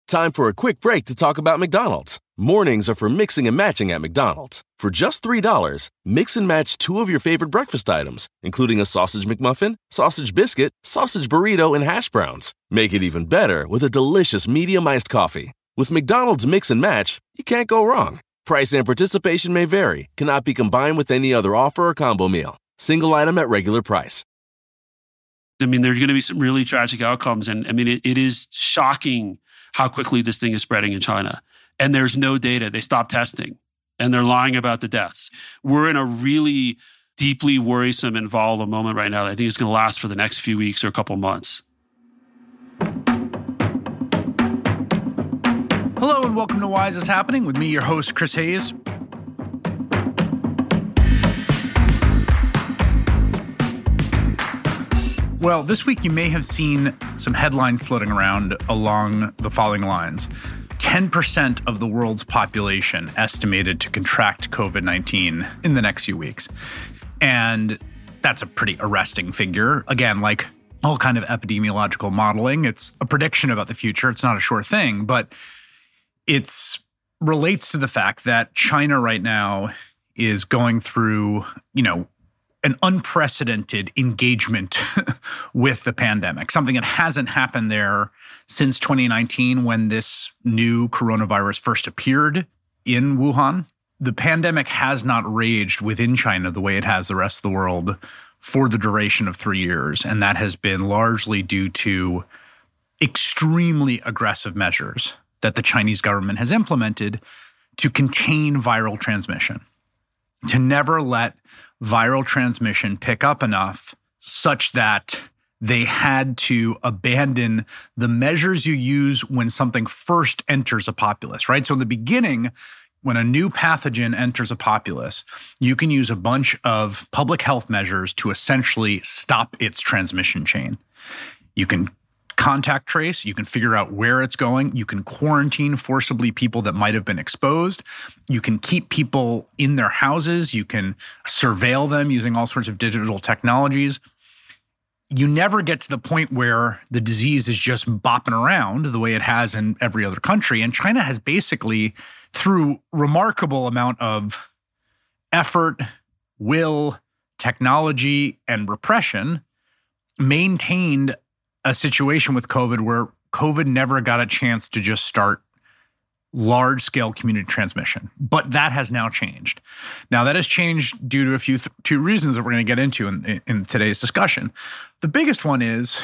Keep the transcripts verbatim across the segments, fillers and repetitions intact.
Time for a quick break to talk about McDonald's. Mornings are for mixing and matching at McDonald's. For just three dollars, mix and match two of your favorite breakfast items, including a sausage McMuffin, sausage biscuit, sausage burrito, and hash browns. Make it even better with a delicious medium iced coffee. With McDonald's Mix and Match, you can't go wrong. Price and participation may vary. Cannot be combined with any other offer or combo meal. Single item at regular price. I mean, there are going to be some really tragic outcomes. And I mean, it, it is shocking how quickly this thing is spreading in China. And there's no data. They stopped testing and they're lying about the deaths. We're in a really deeply worrisome and volatile moment right now that I think is going to last for the next few weeks or a couple months. Hello and welcome to Why Is This Happening? With me, your host, Chris Hayes. Well, this week you may have seen some headlines floating around along the following lines. ten percent of the world's population estimated to contract COVID nineteen in the next few weeks. And that's a pretty arresting figure. Again, like all kind of epidemiological modeling, it's a prediction about the future. It's not a sure thing, but it's relates to the fact that China right now is going through, you know, an unprecedented engagement with the pandemic, something that hasn't happened there since twenty nineteen when this new coronavirus first appeared in Wuhan. The pandemic has not raged within China the way it has the rest of the world for the duration of three years. And that has been largely due to extremely aggressive measures that the Chinese government has implemented to contain viral transmission, to never let viral transmission pick up enough such that they had to abandon the measures you use when something first enters a populace, right? So in the beginning, when a new pathogen enters a populace, you can use a bunch of public health measures to essentially stop its transmission chain. You can contact trace, you can figure out where it's going, you can quarantine forcibly people that might have been exposed, you can keep people in their houses, you can surveil them using all sorts of digital technologies. You never get to the point where the disease is just bopping around the way it has in every other country. And China has basically, through remarkable amount of effort, will, technology, and repression, maintained a situation with COVID where COVID never got a chance to just start large-scale community transmission. But that has now changed. Now, that has changed due to a few th- two reasons that we're going to get into in, in today's discussion. The biggest one is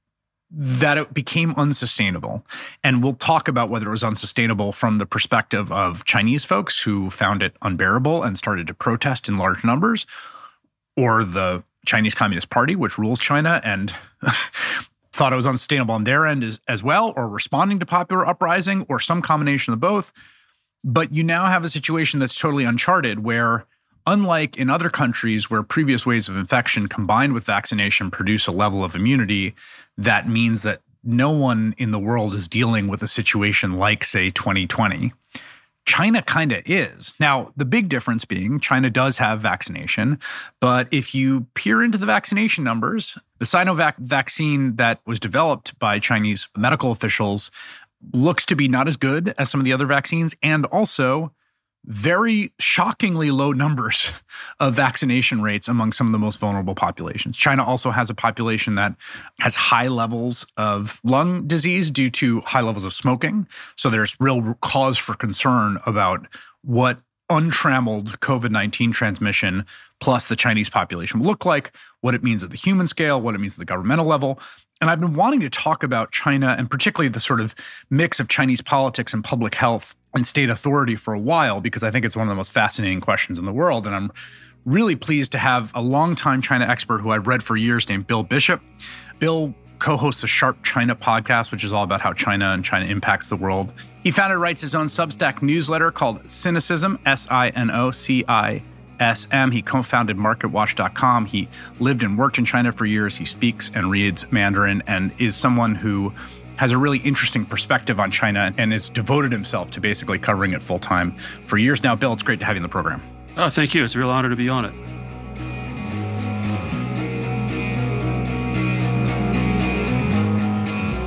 that it became unsustainable. And we'll talk about whether it was unsustainable from the perspective of Chinese folks who found it unbearable and started to protest in large numbers, or the Chinese Communist Party, which rules China and thought it was unsustainable on their end as, as well, or responding to popular uprising, or some combination of both. But you now have a situation that's totally uncharted where, unlike in other countries where previous waves of infection combined with vaccination produce a level of immunity that means that no one in the world is dealing with a situation like, say, twenty twenty, China kind of is. Now, the big difference being China does have vaccination, but if you peer into the vaccination numbers, the Sinovac vaccine that was developed by Chinese medical officials looks to be not as good as some of the other vaccines, and also very shockingly low numbers of vaccination rates among some of the most vulnerable populations. China also has a population that has high levels of lung disease due to high levels of smoking. So there's real cause for concern about what untrammeled COVID nineteen transmission plus the Chinese population will look like, what it means at the human scale, what it means at the governmental level. And I've been wanting to talk about China and particularly the sort of mix of Chinese politics and public health and state authority for a while, because I think it's one of the most fascinating questions in the world. And I'm really pleased to have a longtime China expert who I've read for years named Bill Bishop. Bill co-hosts the Sharp China podcast, which is all about how China and China impacts the world. He founded, writes his own Substack newsletter called Sinocism, S I N O C I S M. He co-founded market watch dot com. He lived and worked in China for years. He speaks and reads Mandarin and is someone who has a really interesting perspective on China and has devoted himself to basically covering it full time for years now. Bill, it's great to have you in the program. Oh, thank you. It's a real honor to be on it.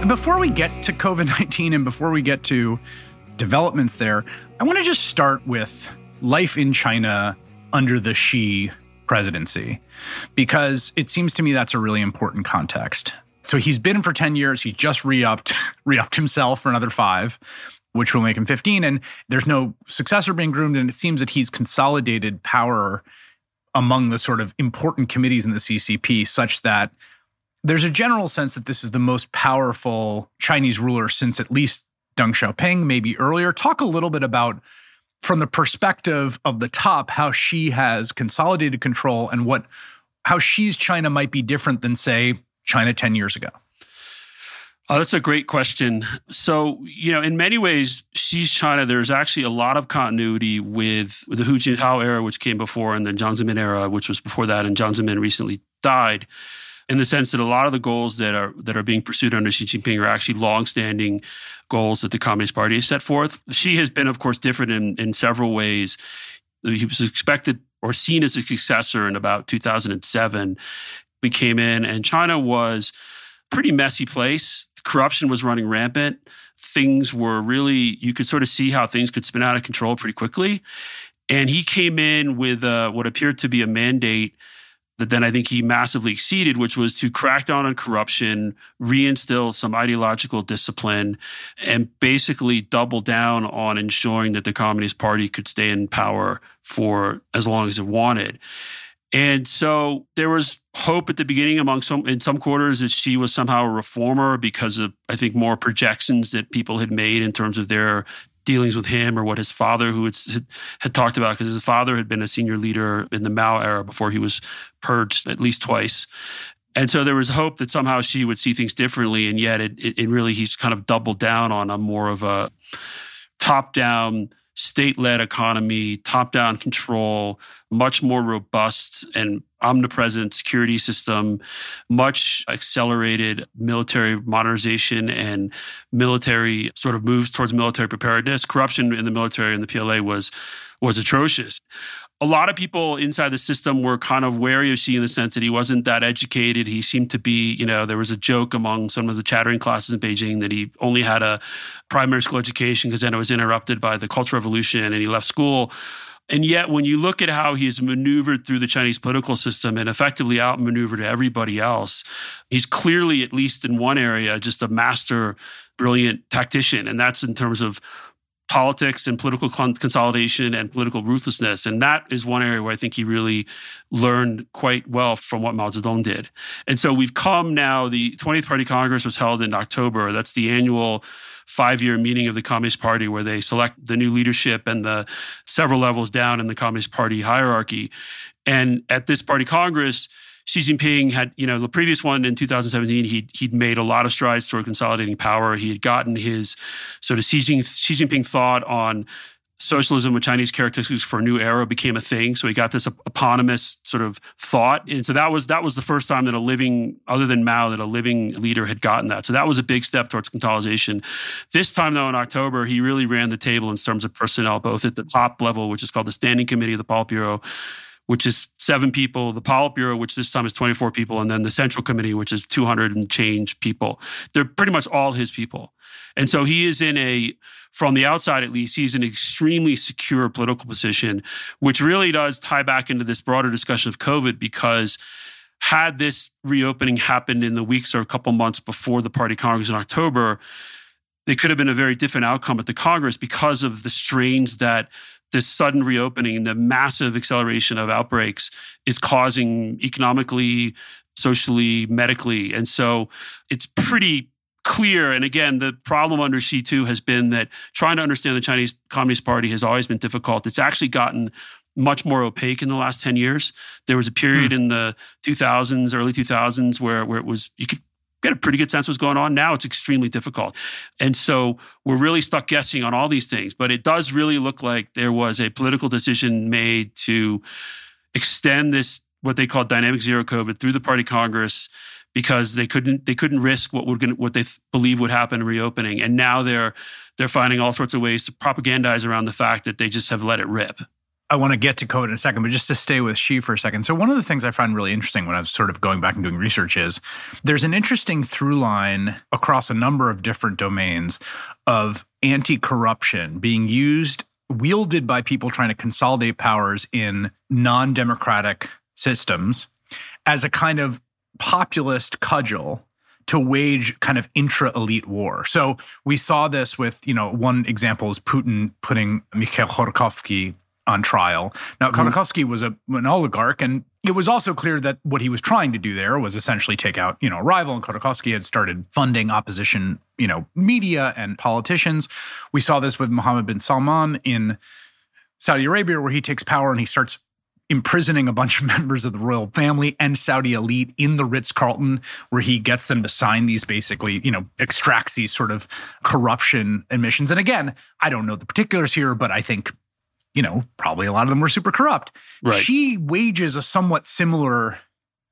Before we get to COVID nineteen and before we get to developments there, I want to just start with life in China under the Xi presidency, because it seems to me that's a really important context. So he's been for ten years. He's just re-upped, re-upped himself for another five, which will make him fifteen. And there's no successor being groomed. And it seems that he's consolidated power among the sort of important committees in the C C P such that there's a general sense that this is the most powerful Chinese ruler since at least Deng Xiaoping, maybe earlier. Talk a little bit about, from the perspective of the top, how Xi has consolidated control and what how Xi's China might be different than, say, China ten years ago. Oh, that's a great question. So, you know, in many ways, Xi's China, there's actually a lot of continuity with, with the Hu Jintao era, which came before, and the Jiang Zemin era, which was before that, and Jiang Zemin recently died, in the sense that a lot of the goals that are that are being pursued under Xi Jinping are actually longstanding goals that the Communist Party has set forth. Xi has been, of course, different in, in several ways. He was expected or seen as a successor in about two thousand seven. We came in, and China was a pretty messy place. Corruption was running rampant. Things were really, you could sort of see how things could spin out of control pretty quickly. And he came in with uh, what appeared to be a mandate that then I think he massively exceeded, which was to crack down on corruption, reinstill some ideological discipline, and basically double down on ensuring that the Communist Party could stay in power for as long as it wanted. And so there was hope at the beginning among some, in some quarters, that Xi was somehow a reformer because of, I think, more projections that people had made in terms of their dealings with him or what his father, who had, had talked about, because his father had been a senior leader in the Mao era before he was purged at least twice. And so there was hope that somehow Xi would see things differently. And yet it, it, it really, he's kind of doubled down on a more of a top-down, state-led economy, top-down control, much more robust and omnipresent security system, much accelerated military modernization and military sort of moves towards military preparedness. Corruption in the military and the P L A was was atrocious. A lot of people inside the system were kind of wary of Xi in the sense that he wasn't that educated. He seemed to be, you know, there was a joke among some of the chattering classes in Beijing that he only had a primary school education because then it was interrupted by the Cultural Revolution and he left school. And yet, when you look at how he has maneuvered through the Chinese political system and effectively outmaneuvered everybody else, he's clearly, at least in one area, just a master, brilliant tactician. And that's in terms of politics and political consolidation and political ruthlessness. And that is one area where I think he really learned quite well from what Mao Zedong did. And so we've come now, the twentieth Party Congress was held in October. That's the annual five-year meeting of the Communist Party where they select the new leadership and the several levels down in the Communist Party hierarchy. And at this party Congress, Xi Jinping had, you know, the previous one in two thousand seventeen, he'd, he'd made a lot of strides toward consolidating power. He had gotten his sort of Xi Jinping, Xi Jinping thought on socialism with Chinese characteristics for a new era became a thing. So he got this eponymous sort of thought. And so that was that was the first time that a living, other than Mao, that a living leader had gotten that. So that was a big step towards consolidation. This time, though, in October, he really ran the table in terms of personnel, both at the top level, which is called the Standing Committee of the Politburo, which is seven people, the Politburo, which this time is twenty-four people, and then the Central Committee, which is two hundred and change people. They're pretty much all his people. And so he is in a, from the outside at least, he's in an extremely secure political position, which really does tie back into this broader discussion of COVID, because had this reopening happened in the weeks or a couple months before the Party Congress in October, it could have been a very different outcome at the Congress because of the strains that this sudden reopening and the massive acceleration of outbreaks is causing economically, socially, medically. And so it's pretty clear. And again, the problem under Xi too has been that trying to understand the Chinese Communist Party has always been difficult. It's actually gotten much more opaque in the last ten years. There was a period mm. in the two thousands, early two thousands, where, where it was, you could get a pretty good sense of what's going on. Now it's extremely difficult. And so we're really stuck guessing on all these things. But it does really look like there was a political decision made to extend this, what they call dynamic zero COVID, through the Party Congress, because they couldn't they couldn't risk what would what they believe would happen in reopening. And now they're they're finding all sorts of ways to propagandize around the fact that they just have let it rip. I want to get to COVID in a second, but just to stay with Xi for a second. So one of the things I find really interesting when I was sort of going back and doing research is there's an interesting through line across a number of different domains of anti-corruption being used, wielded by people trying to consolidate powers in non-democratic systems as a kind of populist cudgel to wage kind of intra-elite war. So we saw this with, you know, one example is Putin putting Mikhail Khodorkovsky on trial. Now, mm-hmm. Khodorkovsky was a, an oligarch, and it was also clear that what he was trying to do there was essentially take out, you know, a rival, and Khodorkovsky had started funding opposition, you know, media and politicians. We saw this with Mohammed bin Salman in Saudi Arabia, where he takes power and he starts imprisoning a bunch of members of the royal family and Saudi elite in the Ritz-Carlton, where he gets them to sign these basically, you know, extracts these sort of corruption admissions. And again, I don't know the particulars here, but I think, you know, probably a lot of them were super corrupt. Right. She wages a somewhat similar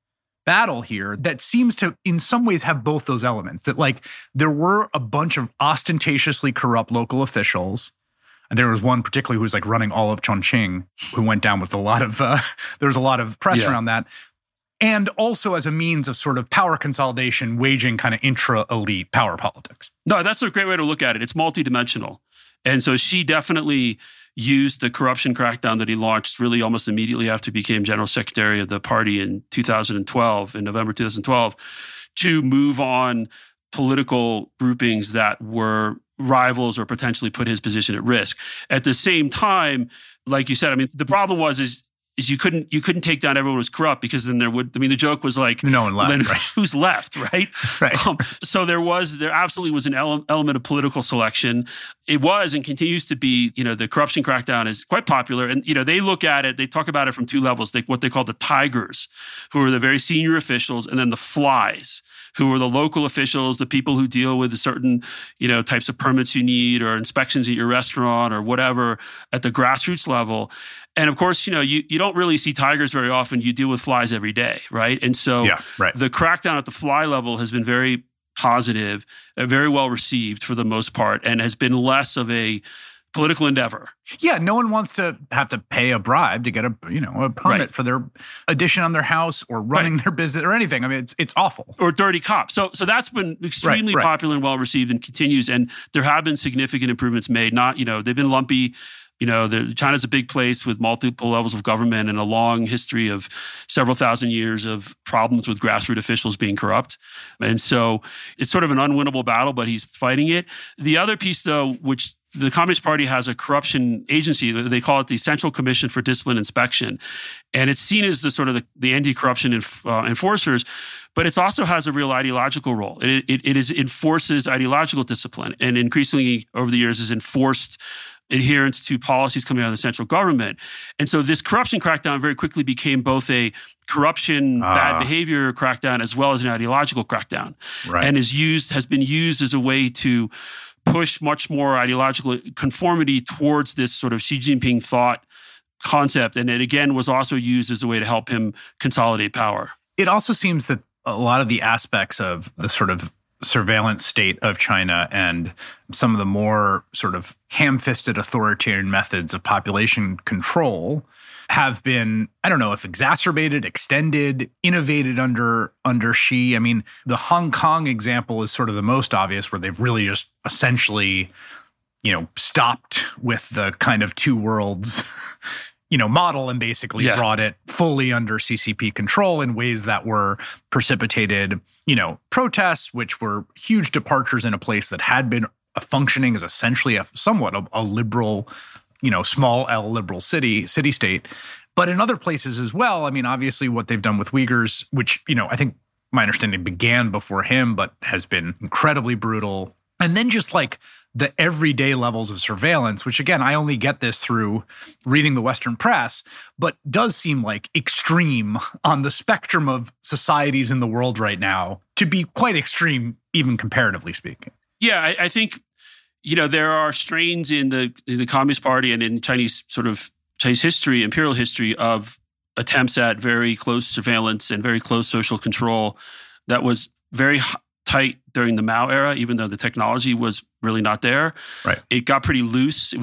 battle here that seems to, in some ways, have both those elements. That, like, there were a bunch of ostentatiously corrupt local officials. And there was one particularly who was like running all of Chongqing, who went down with a lot of, uh, there was a lot of press yeah. around that. And also as a means of sort of power consolidation, waging kind of intra-elite power politics. No, that's a great way to look at it. It's multidimensional. And so she definitely used the corruption crackdown that he launched really almost immediately after he became general secretary of the party in two thousand twelve, in November two thousand twelve, to move on political groupings that were rivals or potentially put his position at risk. At the same time, like you said, I mean, the problem was is is you couldn't you couldn't take down everyone who was corrupt, because then there would, I mean, the joke was like, no one left, then right. who's left, right? Right. Um, so there was, there absolutely was an ele- element of political selection. It was and continues to be, you know, the corruption crackdown is quite popular. And, you know, they look at it, they talk about it from two levels, they, what they call the tigers, who are the very senior officials, and then the flies, who are the local officials, the people who deal with certain, you know, types of permits you need or inspections at your restaurant or whatever at the grassroots level. And of course, you know, you, you don't really see tigers very often. You deal with flies every day, right? And so yeah, right. the crackdown at the fly level has been very positive, uh, very well received for the most part, and has been less of a political endeavor. Yeah, no one wants to have to pay a bribe to get a, you know, a permit right. for their addition on their house or running right. their business or anything. I mean, it's it's awful. Or dirty cop. So so that's been extremely right, right. popular and well received and continues. And there have been significant improvements made. Not, you know, they've been lumpy. You know, the, China's a big place with multiple levels of government and a long history of several thousand years of problems with grassroots officials being corrupt. And so it's sort of an unwinnable battle, but he's fighting it. The other piece, though, which the Communist Party has a corruption agency, they call it the Central Commission for Discipline Inspection. And it's seen as the sort of the, the anti-corruption inf, uh, enforcers, but it also has a real ideological role. It, it, it is enforces ideological discipline, and increasingly over the years has enforced adherence to policies coming out of the central government. And so this corruption crackdown very quickly became both a corruption, uh, bad behavior crackdown, as well as an ideological crackdown. Right. And is used, has been used as a way to push much more ideological conformity towards this sort of Xi Jinping thought concept. And it again was also used as a way to help him consolidate power. It also seems that a lot of the aspects of the sort of surveillance state of China and some of the more sort of ham-fisted authoritarian methods of population control have been, I don't know if exacerbated, extended, innovated under under Xi. I mean, the Hong Kong example is sort of the most obvious, where they've really just essentially, you know, stopped with the kind of two worlds you know, model and basically yeah. brought it fully under C C P control in ways that were precipitated, you know, protests, which were huge departures in a place that had been a functioning as essentially a somewhat a, a liberal, you know, small L liberal city, city state. But in other places as well, I mean, obviously what they've done with Uyghurs, which, you know, I think my understanding began before him, but has been incredibly brutal. And then just like the everyday levels of surveillance, which again, I only get this through reading the Western press, but does seem like extreme on the spectrum of societies in the world right now, to be quite extreme, even comparatively speaking. Yeah, I, I think, you know, there are strains in the, in the Communist Party and in Chinese sort of Chinese history, imperial history, of attempts at very close surveillance and very close social control that was very tight during the Mao era, even though the technology was really not there. Right. It got pretty loose. It was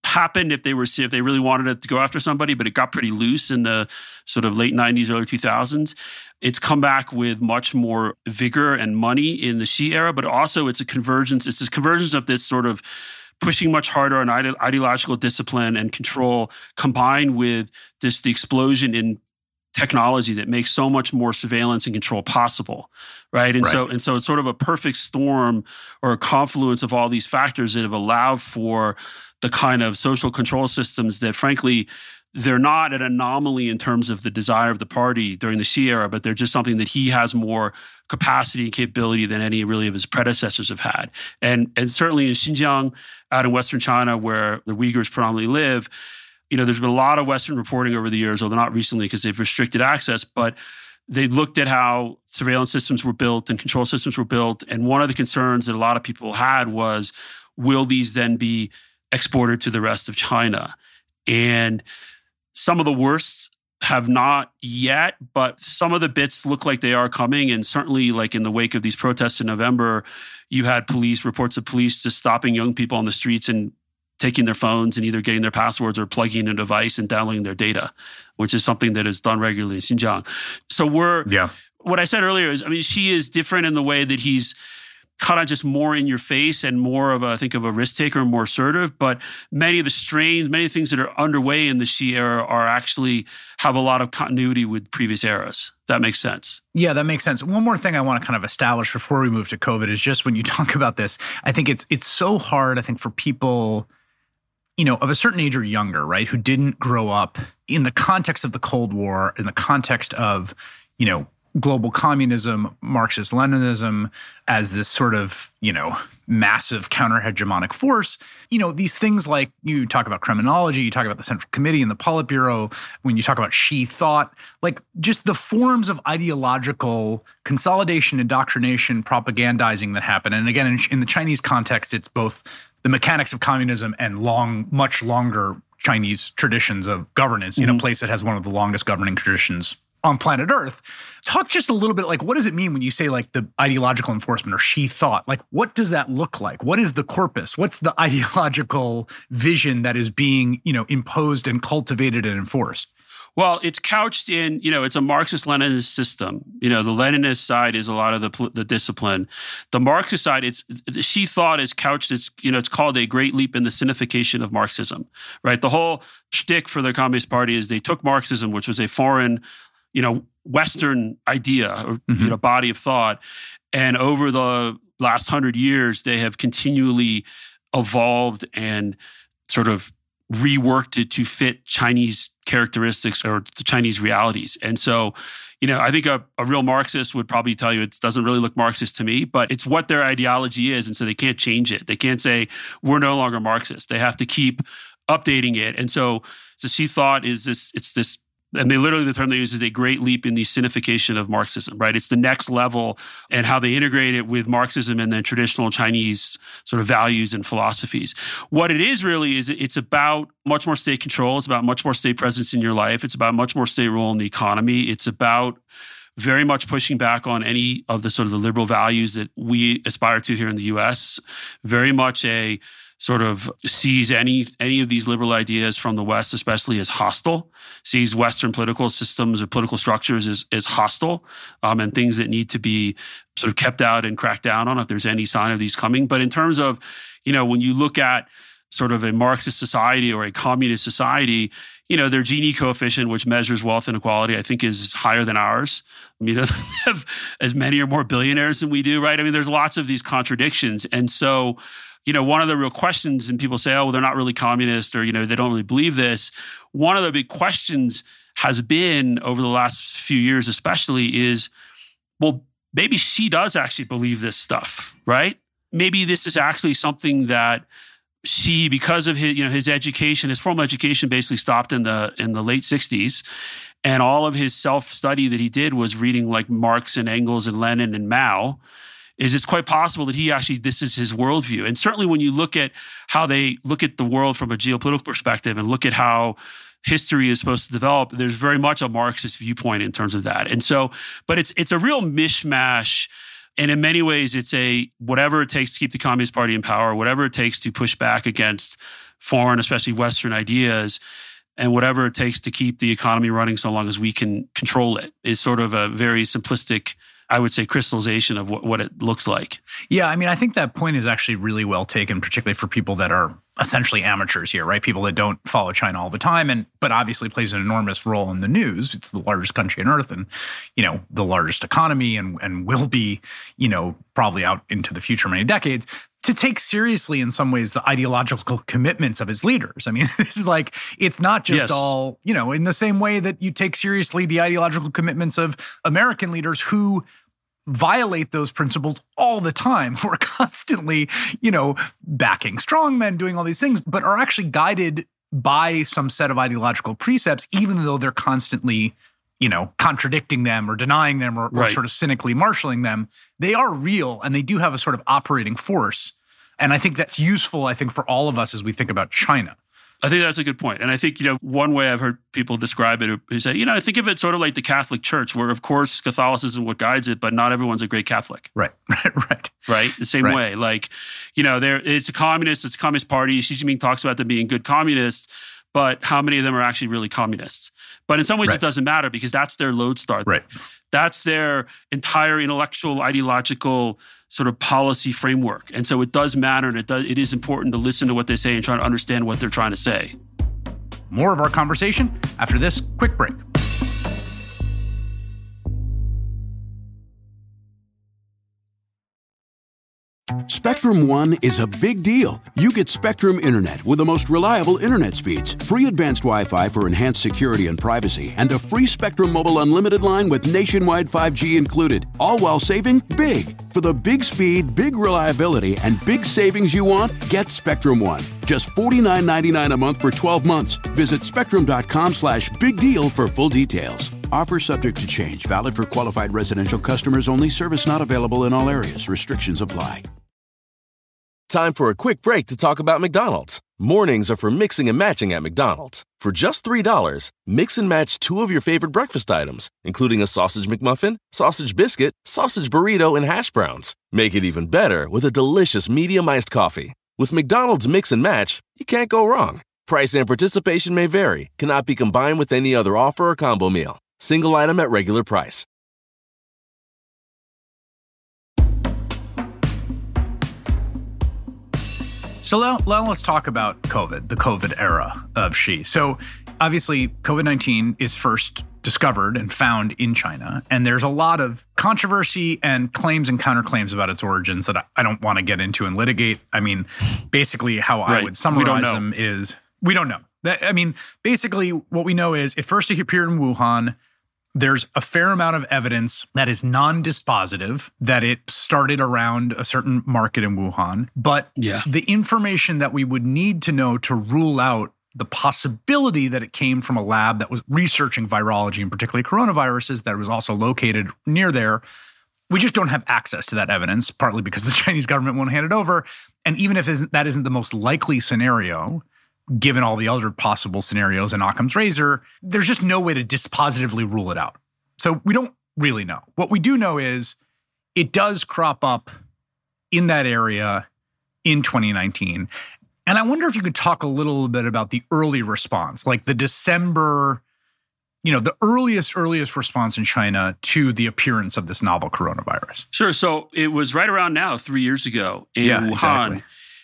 happened if they were if they really wanted it to go after somebody, but it got pretty loose in the sort of late nineties, early two thousands. It's come back with much more vigor and money in the Xi era, but also it's a convergence. It's this convergence of this sort of pushing much harder on ide- ideological discipline and control, combined with this the explosion in technology that makes so much more surveillance and control possible, right? And right. so and so it's sort of a perfect storm or a confluence of all these factors that have allowed for the kind of social control systems that, frankly, they're not an anomaly in terms of the desire of the party during the Xi era, but they're just something that he has more capacity and capability than any really of his predecessors have had. And and certainly in Xinjiang, out in Western China, where the Uyghurs predominantly live, you know, there's been a lot of Western reporting over the years, although not recently because they've restricted access, but they looked at how surveillance systems were built and control systems were built. And one of the concerns that a lot of people had was, will these then be exported to the rest of China? And some of the worst have not yet, but some of the bits look like they are coming. And certainly, like in the wake of these protests in November, you had police reports of police just stopping young people on the streets and taking their phones and either getting their passwords or plugging in a device and downloading their data, which is something that is done regularly in Xinjiang. So we're, yeah. what I said earlier is, I mean, Xi is different in the way that he's kind of just more in your face and more of a, I think of a risk taker, more assertive. But many of the strains, many of the things that are underway in the Xi era are actually have a lot of continuity with previous eras. That makes sense. Yeah, that makes sense. One more thing I want to kind of establish before we move to COVID is just when you talk about this, I think it's it's so hard, I think, for people, you know, of a certain age or younger, right, who didn't grow up in the context of the Cold War, in the context of, you know, global communism, Marxist-Leninism as this sort of, you know, massive counter-hegemonic force. You know, these things like you talk about criminology, you talk about the Central Committee and the Politburo, when you talk about Xi thought, like just the forms of ideological consolidation, indoctrination, propagandizing that happen. And again, in, in the Chinese context, it's both the mechanics of communism and long, much longer Chinese traditions of governance mm-hmm. in a place that has one of the longest governing traditions on planet Earth. Talk just a little bit, like, what does it mean when you say like the ideological enforcement or Xi thought? Like, what does that look like? What is the corpus? What's the ideological vision that is being, you know, imposed and cultivated and enforced? Well, it's couched in, you know, it's a Marxist-Leninist system. You know, the Leninist side is a lot of the the discipline. The Marxist side, it's the Xi thought is couched. It's, you know, it's called a great leap in the sinification of Marxism, right? The whole shtick for the Communist Party is they took Marxism, which was a foreign, you know, Western idea or mm-hmm. you know, body of thought, and over the last hundred years, they have continually evolved and sort of reworked it to fit Chinese characteristics or the Chinese realities. And so, you know, I think a, a real Marxist would probably tell you it doesn't really look Marxist to me, but it's what their ideology is. And so they can't change it. They can't say, we're no longer Marxist. They have to keep updating it. And so the Xi thought is this, it's this, and they literally, the term they use is a great leap in the sinification of Marxism, right? It's the next level and how they integrate it with Marxism and then traditional Chinese sort of values and philosophies. What it is really is it's about much more state control. It's about much more state presence in your life. It's about much more state role in the economy. It's about very much pushing back on any of the sort of the liberal values that we aspire to here in the U S. Very much a sort of sees any any of these liberal ideas from the West, especially as hostile, sees Western political systems or political structures as, as hostile, um, and things that need to be sort of kept out and cracked down on if there's any sign of these coming. But in terms of, you know, when you look at sort of a Marxist society or a communist society, you know, their Gini coefficient, which measures wealth inequality, I think is higher than ours. I mean, they have as many or more billionaires than we do, right? I mean, there's lots of these contradictions. And so, you know, one of the real questions, and people say, oh, well, they're not really communist or, you know, they don't really believe this. One of the big questions has been over the last few years, especially, is, well, maybe Xi does actually believe this stuff, right? Maybe this is actually something that Xi, because of his, you know, his education, his formal education basically stopped in the in the late sixties. And all of his self-study that he did was reading like Marx and Engels and Lenin and Mao. Is it's quite possible that he actually, this is his worldview. And certainly when you look at how they look at the world from a geopolitical perspective and look at how history is supposed to develop, there's very much a Marxist viewpoint in terms of that. And so, but it's it's a real mishmash And in many ways, it's a whatever it takes to keep the Communist Party in power, whatever it takes to push back against foreign, especially Western ideas, and whatever it takes to keep the economy running so long as we can control it is sort of a very simplistic, I would say, crystallization of what, what it looks like. Yeah, I mean, I think that point is actually really well taken, particularly for people that are essentially amateurs here, right? People that don't follow China all the time, and but obviously plays an enormous role in the news. It's the largest country on earth and, you know, the largest economy and, and will be, you know, probably out into the future many decades. To take seriously in some ways the ideological commitments of his leaders. I mean, this is like, it's not just yes. all, you know, in the same way that you take seriously the ideological commitments of American leaders who violate those principles all the time. We're constantly, you know, backing strongmen, doing all these things, but are actually guided by some set of ideological precepts, even though they're constantly, you know, contradicting them or denying them or, right. or sort of cynically marshaling them. They are real and they do have a sort of operating force. And I think that's useful, I think, for all of us as we think about China. I think that's a good point. And I think, you know, one way I've heard people describe it is that, you know, I think of it sort of like the Catholic Church, where, of course, Catholicism is what guides it, but not everyone's a great Catholic. Right, right, right. Right? The same right. way. Like, you know, there it's a communist, it's a communist party. Xi Jinping talks about them being good communists, but how many of them are actually really communists? But in some ways, right. it doesn't matter because that's their lodestar. Right. That's their entire intellectual, ideological sort of policy framework. And so it does matter, and it does, it is important to listen to what they say and try to understand what they're trying to say. More of our conversation after this quick break. Spectrum One is a big deal. You get Spectrum Internet with the most reliable internet speeds, free advanced Wi-Fi for enhanced security and privacy, and a free Spectrum Mobile Unlimited line with nationwide five G included, all while saving big. For the big speed, big reliability, and big savings you want, get Spectrum One. Just forty-nine ninety-nine a month for twelve months. Visit spectrum.com slash big deal for full details. Offer subject to change. Valid for qualified residential customers only. Service not available in all areas. Restrictions apply. Time for a quick break to talk about McDonald's. Mornings are for mixing and matching at McDonald's. For just three dollars, mix and match two of your favorite breakfast items, including a sausage McMuffin, sausage biscuit, sausage burrito, and hash browns. Make it even better with a delicious medium iced coffee. With McDonald's Mix and Match, you can't go wrong. Price and participation may vary. Cannot be combined with any other offer or combo meal. Single item at regular price. So now, now let's talk about COVID, the COVID era of Xi. So obviously, COVID nineteen is first discovered and found in China. And there's a lot of controversy and claims and counterclaims about its origins that I don't want to get into and litigate. I mean, basically how right. I would summarize them is we don't know. That, I mean, basically what we know is it first appeared in Wuhan. There's a fair amount of evidence that is non-dispositive that it started around a certain market in Wuhan. But yeah. the information that we would need to know to rule out the possibility that it came from a lab that was researching virology, and particularly coronaviruses, that was also located near there, we just don't have access to that evidence, partly because the Chinese government won't hand it over. And even if that isn't the most likely scenario, given all the other possible scenarios in Occam's razor, there's just no way to dispositively rule it out. So we don't really know. What we do know is it does crop up in that area in twenty nineteen. And I wonder if you could talk a little bit about the early response, like the December, you know, the earliest, earliest response in China to the appearance of this novel coronavirus. Sure. So it was right around now, three years ago in yeah, Wuhan. Exactly.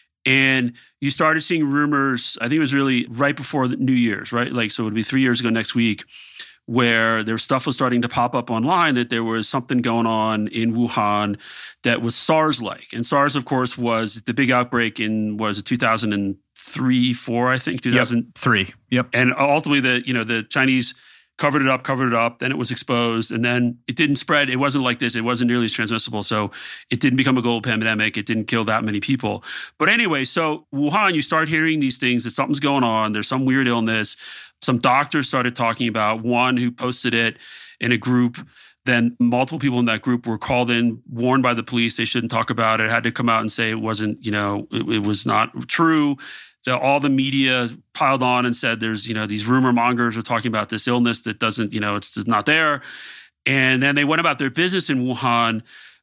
And you started seeing rumors, I think it was really right before the New Year's, right? Like, so it would be three years ago next week, where there stuff was starting to pop up online that there was something going on in Wuhan that was SARS-like. And SARS, of course, was the big outbreak in, was it two thousand three, four, I think, two thousand three. Yep, yep. And ultimately, the you know the Chinese covered it up, covered it up, then it was exposed, and then it didn't spread. It wasn't like this. It wasn't nearly as transmissible, so it didn't become a global pandemic. It didn't kill that many people. But anyway, so Wuhan, you start hearing these things that something's going on. There's some weird illness. Some doctors started talking about one who posted it in a group. Then multiple people in that group were called in, warned by the police they shouldn't talk about it, had to come out and say it wasn't, you know, it, it was not true. So all the media piled on and said there's, you know, these rumor mongers are talking about this illness that doesn't, you know, it's just not there. And then they went about their business in Wuhan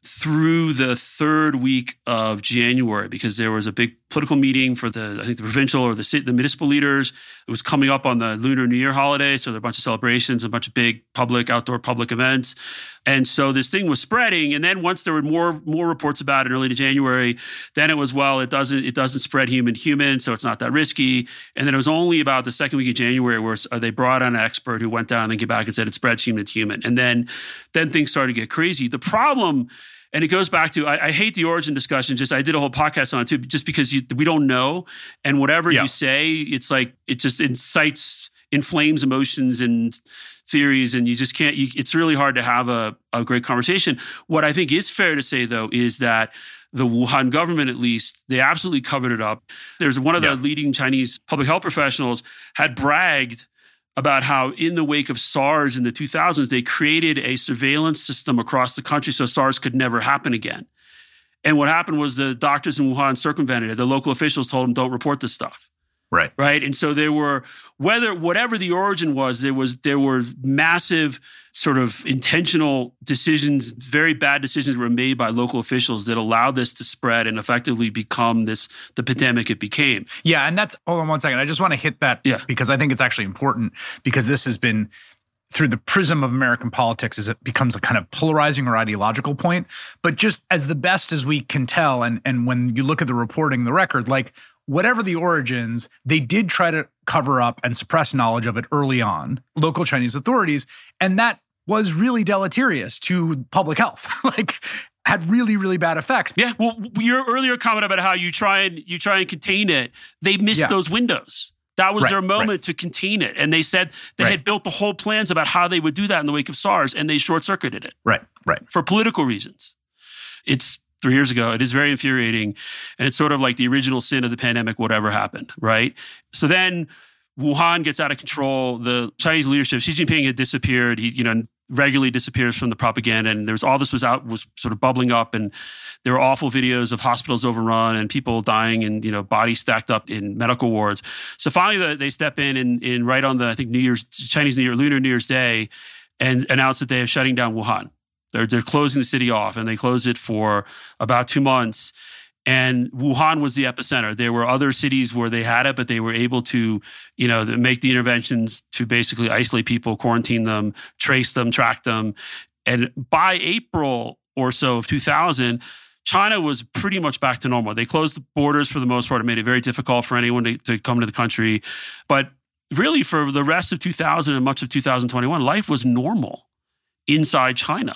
through the third week of January, because there was a big political meeting for the, I think the provincial or the city, the municipal leaders. It was coming up on the Lunar New Year holiday. So there were a bunch of celebrations, a bunch of big public, outdoor public events. And so this thing was spreading. And then once there were more, more reports about it in early to January, then it was, well, it doesn't, it doesn't spread human to human. So it's not that risky. And then it was only about the second week of January where they brought on an expert who went down and then came back and said it spreads human to human. And then, then things started to get crazy. The problem, and it goes back to, I, I hate the origin discussion. Just I did a whole podcast on it too, just because you, we don't know. And whatever yeah. you say, it's like, it just incites, inflames emotions and theories. And you just can't, you, it's really hard to have a, a great conversation. What I think is fair to say though, is that the Wuhan government, at least, they absolutely covered it up. There's one of yeah. the leading Chinese public health professionals had bragged about how in the wake of SARS in the two thousands, they created a surveillance system across the country so SARS could never happen again. And what happened was the doctors in Wuhan circumvented it. The local officials told them, don't report this stuff. Right. Right. And so there were, whether, whatever the origin was, there was, there were massive sort of intentional decisions, very bad decisions were made by local officials that allowed this to spread and effectively become this, the pandemic it became. Yeah. And that's, hold on one second. I just want to hit that yeah. because I think it's actually important, because this has been through the prism of American politics as it becomes a kind of polarizing or ideological point. But just as the best as we can tell, and, and when you look at the reporting, the record, like, whatever the origins, they did try to cover up and suppress knowledge of it early on, local Chinese authorities, and that was really deleterious to public health. Like, had really, really bad effects. Yeah. Well, your earlier comment about how you try and you try and contain it, they missed yeah. those windows. That was right, their moment right. to contain it. And they said they right. had built the whole plans about how they would do that in the wake of SARS, and they short-circuited it. Right, right. For political reasons. It's three years ago. It is very infuriating. And it's sort of like the original sin of the pandemic, whatever happened, right? So then Wuhan gets out of control. The Chinese leadership, Xi Jinping had disappeared. He, you know, regularly disappears from the propaganda. And there was all this was out, was sort of bubbling up. And there were awful videos of hospitals overrun and people dying and, you know, bodies stacked up in medical wards. So finally they step in and, and right on the, I think, New Year's, Chinese New Year, Lunar New Year's Day, and announce that they are shutting down Wuhan. They're, they're closing the city off, and they closed it for about two months. And Wuhan was the epicenter. There were other cities where they had it, but they were able to, you know, make the interventions to basically isolate people, quarantine them, trace them, track them. And by April or so of two thousand, China was pretty much back to normal. They closed the borders for the most part. It made it very difficult for anyone to, to come to the country. But really, for the rest of two thousand and much of two thousand twenty-one, life was normal inside China.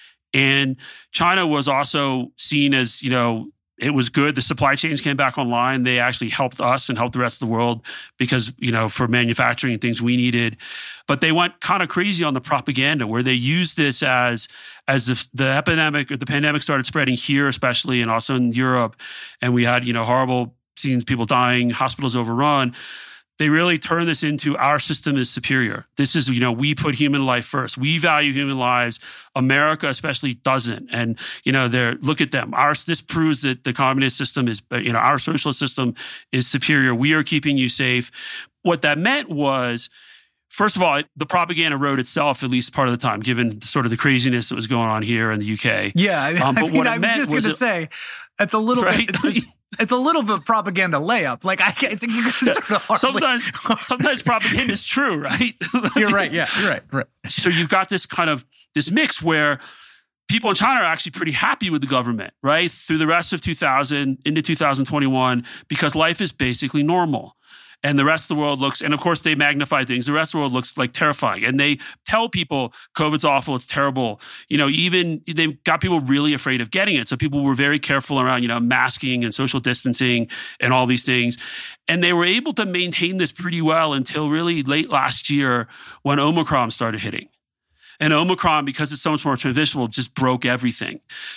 And China was also seen as, you know, it was good. The supply chains came back online. They actually helped us and helped the rest of the world because, you know, for manufacturing things we needed. But they went kind of crazy on the propaganda where they used this as, as the, the epidemic or the pandemic started spreading here, especially, and also in Europe. And we had, you know, horrible scenes, people dying, hospitals overrun. They really turn this into our system is superior. This is, you know, we put human life first. We value human lives. America especially doesn't. And, you know, they're, look at them. Our, this proves that the communist system is, you know, our socialist system is superior. We are keeping you safe. What that meant was, first of all, the propaganda wrote itself at least part of the time, given sort of the craziness that was going on here in the U K. Yeah. I mean, um, but I, mean, what I was just going to say, that's a little right? bit... It's, It's a little bit of propaganda layup. Like, I it's, you can sort of hardly... sometimes, sometimes propaganda is true, right? You're right. Yeah, you're right. Right. So you've got this kind of this mix where people in China are actually pretty happy with the government, right? Through the rest of two thousand into two thousand twenty-one, because life is basically normal. And the rest of the world looks, and of course they magnify things, the rest of the world looks like terrifying. And they tell people, COVID's awful, it's terrible. You know, even they've got people really afraid of getting it. So people were very careful around, you know, masking and social distancing and all these things. And they were able to maintain this pretty well until really late last year when Omicron started hitting. And Omicron, because it's so much more transmissible, just broke everything.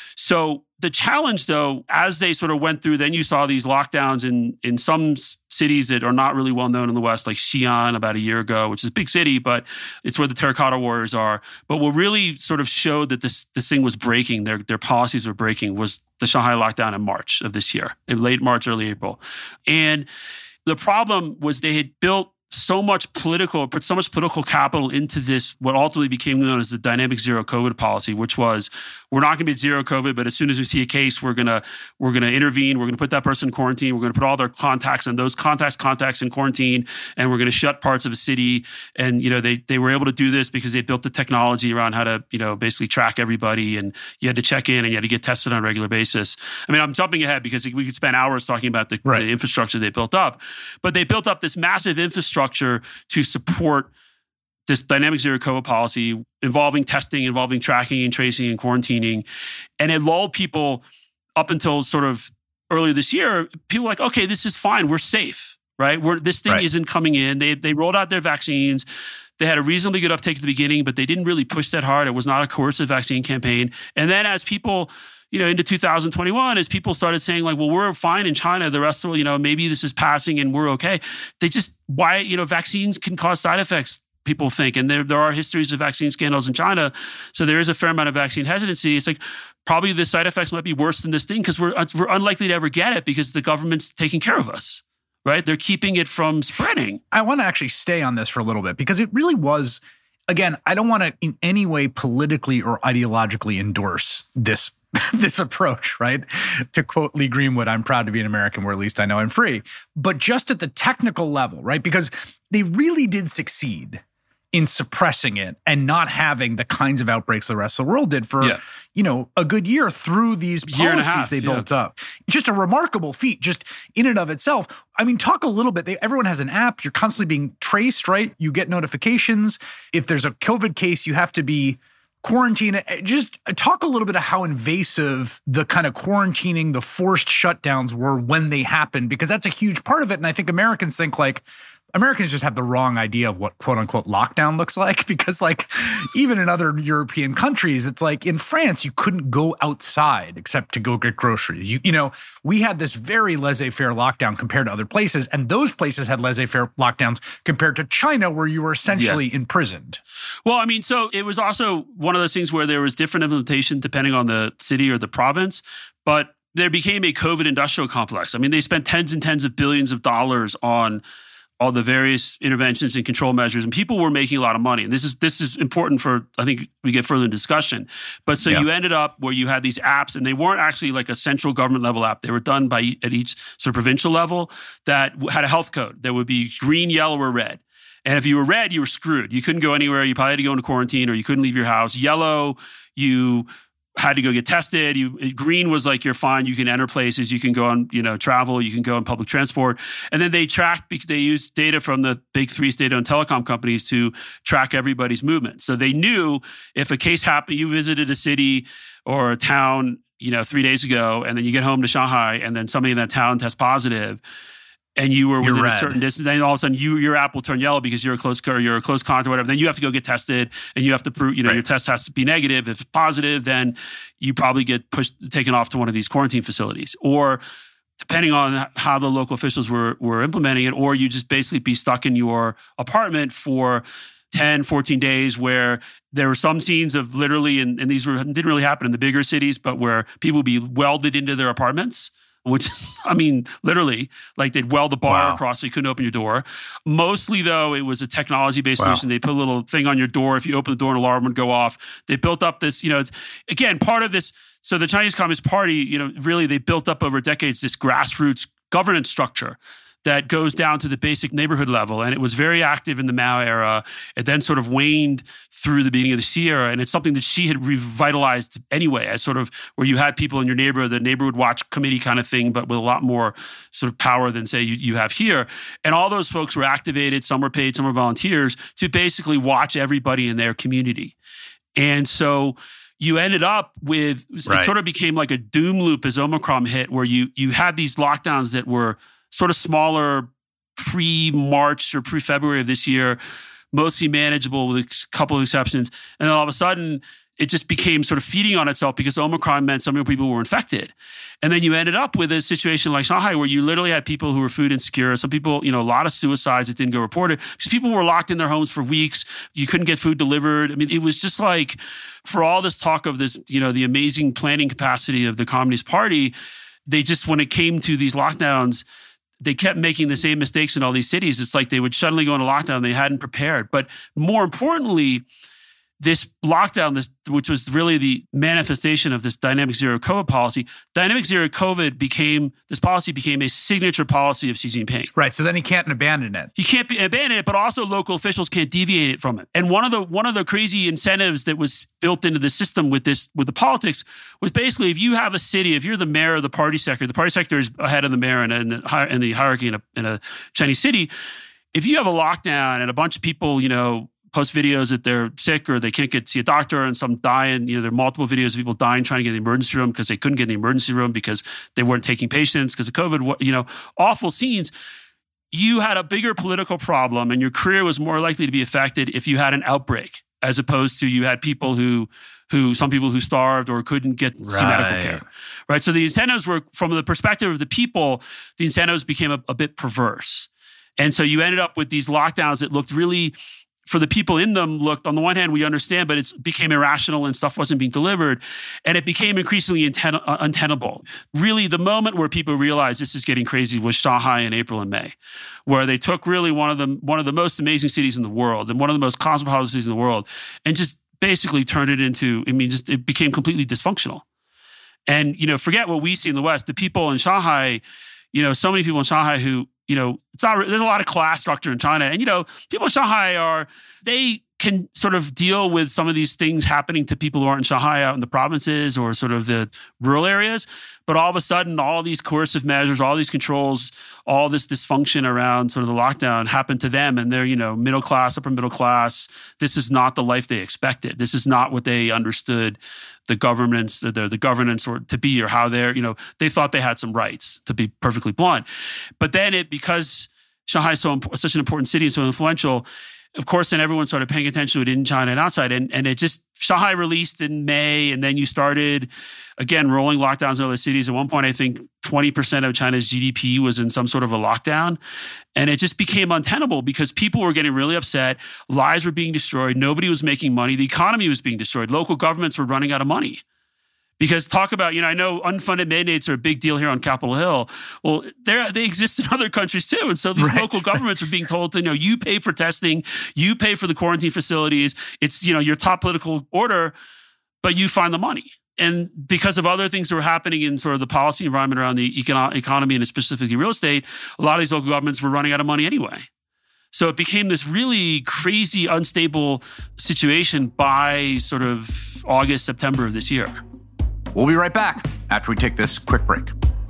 So the challenge, though, as they sort of went through, then you saw these lockdowns in, in some cities that are not really well known in the West, like Xi'an about a year ago, which is a big city, but it's where the Terracotta Warriors are. But what really sort of showed that this, this thing was breaking, their, their policies were breaking, was the Shanghai lockdown in March of this year, in late March, early April. And the problem was they had built so much political, put so much political capital into this, what ultimately became known as the dynamic zero COVID policy, which was, we're not going to be at zero COVID, but as soon as we see a case, we're going to we're going to intervene. We're going to put that person in quarantine. We're going to put all their contacts and those contacts contacts in quarantine, and we're going to shut parts of a city. And you know, they they were able to do this because they built the technology around how to you know basically track everybody, and you had to check in and you had to get tested on a regular basis. I mean, I'm jumping ahead because we could spend hours talking about the, right. the infrastructure they built up, but they built up this massive infrastructure to support this dynamic zero COVID policy involving testing, involving tracking and tracing and quarantining. And it lulled people up until sort of earlier this year. People were like, okay, this is fine. We're safe, right? We're, this thing right. isn't coming in. They they rolled out their vaccines. They had a reasonably good uptake at the beginning, but they didn't really push that hard. It was not a coercive vaccine campaign. And then as people, you know, into two thousand twenty-one, as people started saying like, well, we're fine in China, the rest of, you know, maybe this is passing and we're okay. They just, why, you know, vaccines can cause side effects, people think. And there, there are histories of vaccine scandals in China. So there is a fair amount of vaccine hesitancy. It's like, probably the side effects might be worse than this thing because we're, we're unlikely to ever get it because the government's taking care of us. Right? They're keeping it from spreading. I want to actually stay on this for a little bit because it really was, again, I don't want to in any way politically or ideologically endorse this, this approach, right? To quote Lee Greenwood, I'm proud to be an American where at least I know I'm free. But just at the technical level, right? Because they really did succeed in suppressing it and not having the kinds of outbreaks the rest of the world did for, yeah. you know, a good year through these policies half, they built yeah. up. Just a remarkable feat, just in and of itself. I mean, talk a little bit. They, everyone has an app. You're constantly being traced, right? You get notifications. If there's a COVID case, you have to be quarantined. Just talk a little bit of how invasive the kind of quarantining, the forced shutdowns were when they happened, because that's a huge part of it. And I think Americans think like, Americans just have the wrong idea of what quote unquote lockdown looks like because like even in other European countries, it's like in France, you couldn't go outside except to go get groceries. You, you know, we had this very laissez-faire lockdown compared to other places. And those places had laissez-faire lockdowns compared to China where you were essentially yeah. imprisoned. Well, I mean, so it was also one of those things where there was different implementation depending on the city or the province, but there became a COVID industrial complex. I mean, they spent tens and tens of billions of dollars on all the various interventions and control measures, and people were making a lot of money. And this is this is important for, I think we get further in discussion. But so yeah. you ended up where you had these apps, and they weren't actually like a central government level app. They were done by at each sort of provincial level that had a health code that would be green, yellow, or red. And if you were red, you were screwed. You couldn't go anywhere. You probably had to go into quarantine, or you couldn't leave your house. Yellow, you had to go get tested. You, green was like, you're fine. You can enter places. You can go on, you know, travel. You can go on public transport. And then they track, because they use data from the big three state-owned telecom companies to track everybody's movement. So they knew if a case happened, you visited a city or a town, you know, three days ago, and then you get home to Shanghai, and then somebody in that town tests positive, and you were within a certain distance, then all of a sudden you, your app will turn yellow because you're a close or you're a close contact or whatever. Then you have to go get tested, and you have to prove, you know, right. your test has to be negative. If it's positive, then you probably get pushed, taken off to one of these quarantine facilities, or depending on how the local officials were were implementing it, or you just basically be stuck in your apartment for ten, fourteen days, where there were some scenes of literally, and, and these were, didn't really happen in the bigger cities, but where people would be welded into their apartments. Which, I mean, literally, like they'd weld the bar wow. across so you couldn't open your door. Mostly, though, it was a technology-based wow. solution. They put a little thing on your door. If you open the door, an alarm would go off. They built up this, you know, it's, again, part of this. So the Chinese Communist Party, you know, really, they built up over decades this grassroots governance structure that goes down to the basic neighborhood level. And it was very active in the Mao era. It then sort of waned through the beginning of the Xi era. And it's something that Xi had revitalized anyway, as sort of where you had people in your neighborhood, the neighborhood watch committee kind of thing, but with a lot more sort of power than, say, you, you have here. And all those folks were activated. Some were paid, some were volunteers to basically watch everybody in their community. And so you ended up with, right. it sort of became like a doom loop as Omicron hit, where you you had these lockdowns that were sort of smaller pre-March or pre-February of this year, mostly manageable with a couple of exceptions. And then all of a sudden, it just became sort of feeding on itself because Omicron meant so many people were infected. And then you ended up with a situation like Shanghai where you literally had people who were food insecure. Some people, you know, a lot of suicides that didn't go reported because people were locked in their homes for weeks. You couldn't get food delivered. I mean, it was just like, for all this talk of this, you know, the amazing planning capacity of the Communist Party, they just, when it came to these lockdowns, they kept making the same mistakes in all these cities. It's like they would suddenly go into lockdown. They hadn't prepared. But more importantly, this lockdown, this which was really the manifestation of this dynamic zero COVID policy, dynamic zero COVID became, this policy became a signature policy of Xi Jinping. Right, so then he can't abandon it. He can't be, abandon it, but also local officials can't deviate from it. And one of the one of the crazy incentives that was built into the system with this, with the politics, was basically if you have a city, if you're the mayor of the party sector, the party sector is ahead of the mayor in, in, the, in the hierarchy in a, in a Chinese city. If you have a lockdown and a bunch of people, you know, post videos that they're sick or they can't get to see a doctor and some dying, you know, there are multiple videos of people dying trying to get in the emergency room because they couldn't get in the emergency room because they weren't taking patients because of COVID, you know, awful scenes. You had a bigger political problem and your career was more likely to be affected if you had an outbreak, as opposed to you had people who, who some people who starved or couldn't get right. see medical care, right? So the incentives were, from the perspective of the people, the incentives became a, a bit perverse. And so you ended up with these lockdowns that looked really, for the people in them, looked, on the one hand, we understand, but it became irrational and stuff wasn't being delivered. And it became increasingly unten- untenable. Really, the moment where people realized this is getting crazy was Shanghai in April and May, where they took really one of the, one of the most amazing cities in the world and one of the most cosmopolitan cities in the world and just basically turned it into, I mean, just it became completely dysfunctional. And, you know, forget what we see in the West. The people in Shanghai, you know, so many people in Shanghai who, you know, it's not, there's a lot of class structure in China. And, you know, people in Shanghai are, they can sort of deal with some of these things happening to people who aren't in Shanghai out in the provinces or sort of the rural areas. But all of a sudden, all these coercive measures, all these controls, all this dysfunction around sort of the lockdown happened to them. And they're, you know, middle class, upper middle class. This is not the life they expected. This is not what they understood the governments, the, the governance or to be, or how they're, you know, they thought they had some rights, to be perfectly blunt. But then it, because Shanghai is so imp- such an important city and so influential, of course, then everyone started paying attention to it in China and outside. And, and it just, Shanghai released in May, and then you started, again, rolling lockdowns in other cities. At one point, I think twenty percent of China's G D P was in some sort of a lockdown. And it just became untenable because people were getting really upset. Lives were being destroyed. Nobody was making money. The economy was being destroyed. Local governments were running out of money. Because talk about, you know, I know unfunded mandates are a big deal here on Capitol Hill. Well, they exist in other countries too. And so these right. local governments are being told to, you know, you pay for testing, you pay for the quarantine facilities. It's, you know, your top political order, but you find the money. And because of other things that were happening in sort of the policy environment around the econo- economy and specifically real estate, a lot of these local governments were running out of money anyway. So it became this really crazy, unstable situation by sort of August, September of this year. We'll be right back after we take this quick break.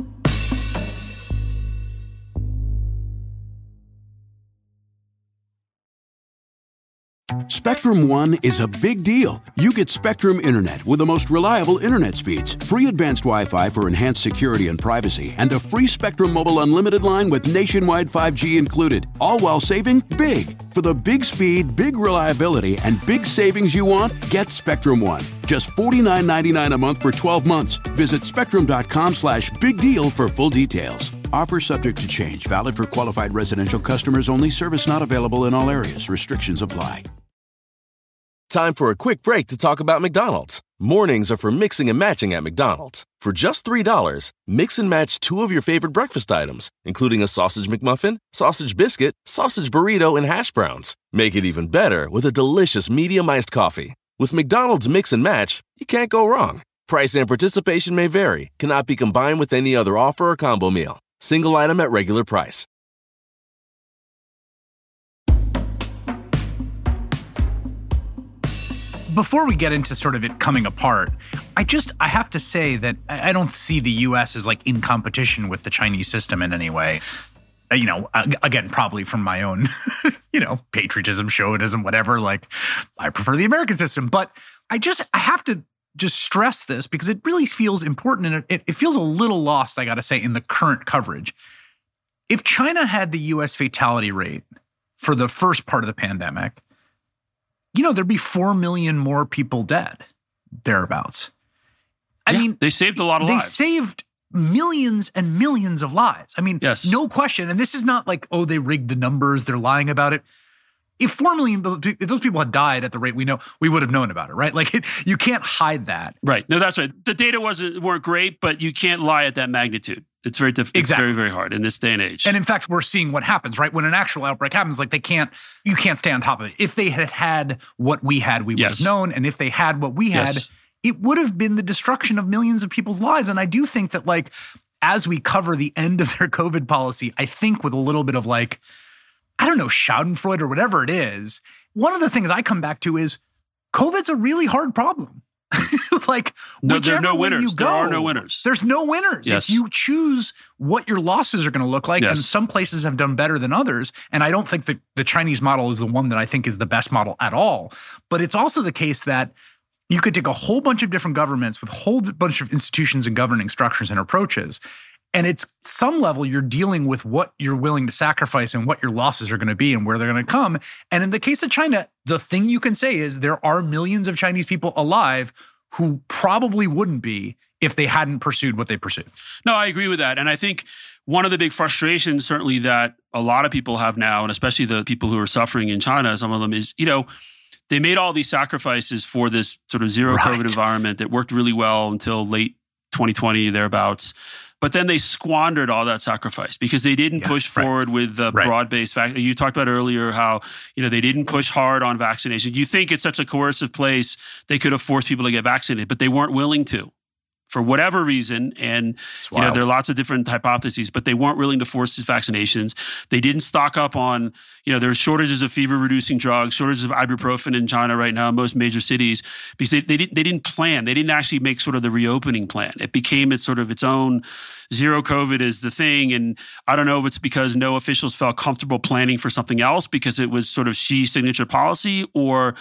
Spectrum One is a big deal. You get Spectrum Internet with the most reliable internet speeds, free advanced Wi-Fi for enhanced security and privacy, and a free Spectrum Mobile Unlimited line with nationwide five G included, all while saving big. For the big speed, big reliability, and big savings you want, get Spectrum One. Just forty-nine ninety-nine a month for twelve months. Visit spectrum.com slash big deal for full details. Offer subject to change. Valid for qualified residential customers only. Service not available in all areas. Restrictions apply. Time for a quick break to talk about McDonald's. Mornings are for mixing and matching at McDonald's. For just three dollars, mix and match two of your favorite breakfast items, including a sausage McMuffin, sausage biscuit, sausage burrito, and hash browns. Make it even better with a delicious medium iced coffee. With McDonald's Mix and Match, you can't go wrong. Price and participation may vary. Cannot be combined with any other offer or combo meal. Single item at regular price. Before we get into sort of it coming apart, I just, I have to say that I don't see the U S as like in competition with the Chinese system in any way. You know, again, probably from my own, you know, patriotism, chauvinism, whatever, like I prefer the American system. But I just, I have to just stress this because it really feels important and it, it feels a little lost, I got to say, in the current coverage. If China had the U S fatality rate for the first part of the pandemic, you know, there'd be four million more people dead, thereabouts. I yeah, mean, they saved a lot of they lives. They saved millions and millions of lives. I mean, yes. no question. And this is not like, oh, they rigged the numbers, they're lying about it. If four million, if those people had died at the rate we know, we would have known about it, right? Like, it, you can't hide that. Right. No, that's right. The data wasn't weren't great, but you can't lie at that magnitude. It's very difficult. Exactly. It's very, very hard in this day and age. And in fact, we're seeing what happens, right? When an actual outbreak happens, like they can't, you can't stay on top of it. If they had had what we had, we would yes. have known. And if they had what we had, yes. it would have been the destruction of millions of people's lives. And I do think that like, as we cover the end of their COVID policy, I think with a little bit of like, I don't know, schadenfreude or whatever it is, one of the things I come back to is COVID's a really hard problem. Like, no, there are no winners. You go, there are no winners. There's no winners. Yes. If you choose what your losses are going to look like, yes. and some places have done better than others, and I don't think that the Chinese model is the one that I think is the best model at all, but it's also the case that you could take a whole bunch of different governments with a whole bunch of institutions and governing structures and approaches, and it's some level you're dealing with what you're willing to sacrifice and what your losses are going to be and where they're going to come. And in the case of China, the thing you can say is there are millions of Chinese people alive who probably wouldn't be if they hadn't pursued what they pursued. No, I agree with that. And I think one of the big frustrations certainly that a lot of people have now, and especially the people who are suffering in China, some of them is, you know, they made all these sacrifices for this sort of zero Right. COVID environment that worked really well until late twenty twenty, thereabouts. But then they squandered all that sacrifice because they didn't Yeah, push right. forward with the Right. broad-based vac- You talked about earlier how, you know, they didn't push hard on vaccination. You think it's such a coercive place, they could have forced people to get vaccinated, but they weren't willing to. For whatever reason, and you know, there are lots of different hypotheses, but they weren't willing to force these vaccinations. They didn't stock up on, you know, there's shortages of fever-reducing drugs, shortages of ibuprofen in China right now in most major cities, because they, they, didn't, they didn't plan. They didn't actually make sort of the reopening plan. It became its sort of its own zero COVID is the thing. And I don't know if it's because no officials felt comfortable planning for something else because it was sort of Xi's signature policy, or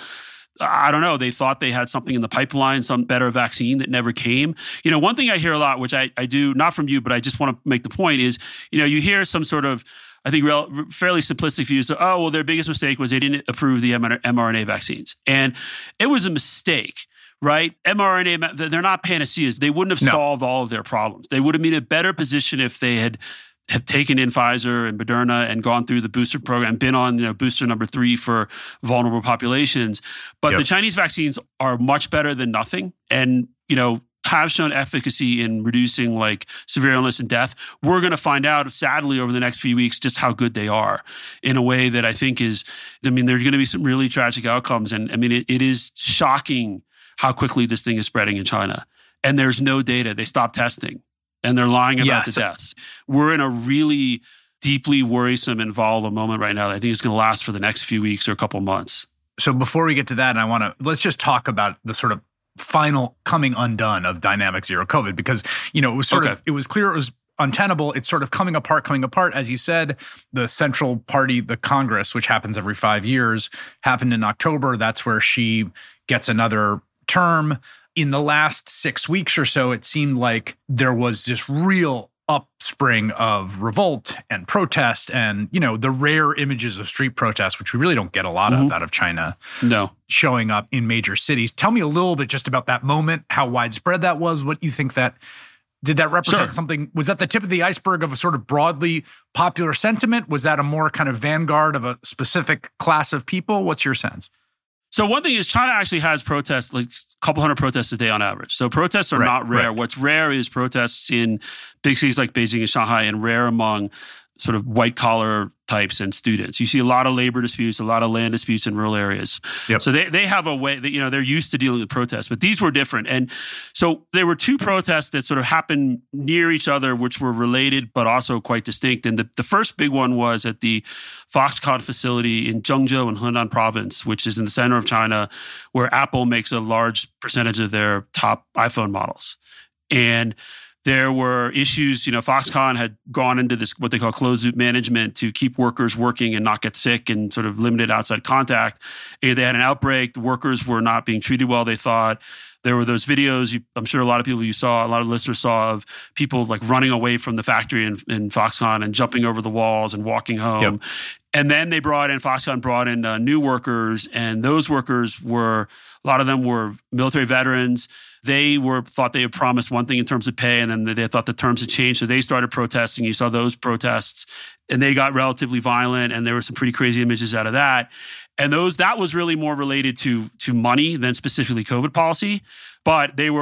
I don't know, they thought they had something in the pipeline, some better vaccine that never came. You know, one thing I hear a lot, which I, I do, not from you, but I just want to make the point is, you know, you hear some sort of, I think, real, fairly simplistic views of, oh, well, their biggest mistake was they didn't approve the mRNA vaccines. And it was a mistake, right? mRNA, they're not panaceas. They wouldn't have No. solved all of their problems. They would have been in a better position if they had have taken in Pfizer and Moderna and gone through the booster program, been on, you know, booster number three for vulnerable populations. But Yep. the Chinese vaccines are much better than nothing and, you know, have shown efficacy in reducing like severe illness and death. We're going to find out, sadly, over the next few weeks, just how good they are in a way that I think is, I mean, there's going to be some really tragic outcomes. And I mean, it, it is shocking how quickly this thing is spreading in China. And there's no data. They stopped testing. And they're lying about Yeah, the so- deaths. We're in a really deeply worrisome and volatile moment right now that I think is going to last for the next few weeks or a couple months. So before we get to that, and I want to, let's just talk about the sort of final coming undone of dynamic zero COVID, because, you know, it was sort Okay. of, it was clear it was untenable. It's sort of coming apart, coming apart. As you said, the central party, the Congress, which happens every five years, happened in October. That's where Xi gets another term. In the last six weeks or so, it seemed like there was this real upspring of revolt and protest and, you know, the rare images of street protests, which we really don't get a lot Mm-hmm. of out of China, No. showing up in major cities. Tell me a little bit just about that moment, how widespread that was, what you think that, did that represent Sure. something? Was that the tip of the iceberg of a sort of broadly popular sentiment? Was that a more kind of vanguard of a specific class of people? What's your sense? So one thing is China actually has protests, like a couple hundred protests a day on average. So protests are Right, not rare. right. What's rare is protests in big cities like Beijing and Shanghai, and rare among sort of white collar types and students. You see a lot of labor disputes, a lot of land disputes in rural areas. Yep. So they, they have a way that, you know, they're used to dealing with protests, but these were different. And so there were two protests that sort of happened near each other, which were related, but also quite distinct. And the, the first big one was at the Foxconn facility in Zhengzhou in Henan province, which is in the center of China, where Apple makes a large percentage of their top iPhone models. And there were issues, you know, Foxconn had gone into this, what they call closed loop management, to keep workers working and not get sick and sort of limited outside contact. And they had an outbreak. The workers were not being treated well, they thought. There were those videos, you, I'm sure a lot of people you saw, a lot of listeners saw, of people like running away from the factory in, in Foxconn and jumping over the walls and walking home. Yep. And then they brought in, Foxconn brought in uh, new workers, and those workers were, a lot of them were military veterans. They were thought they had promised one thing in terms of pay, and then they thought the terms had changed. So they started protesting. You saw those protests, and they got relatively violent, and there were some pretty crazy images out of that. And those that was really more related to to money than specifically COVID policy. But they were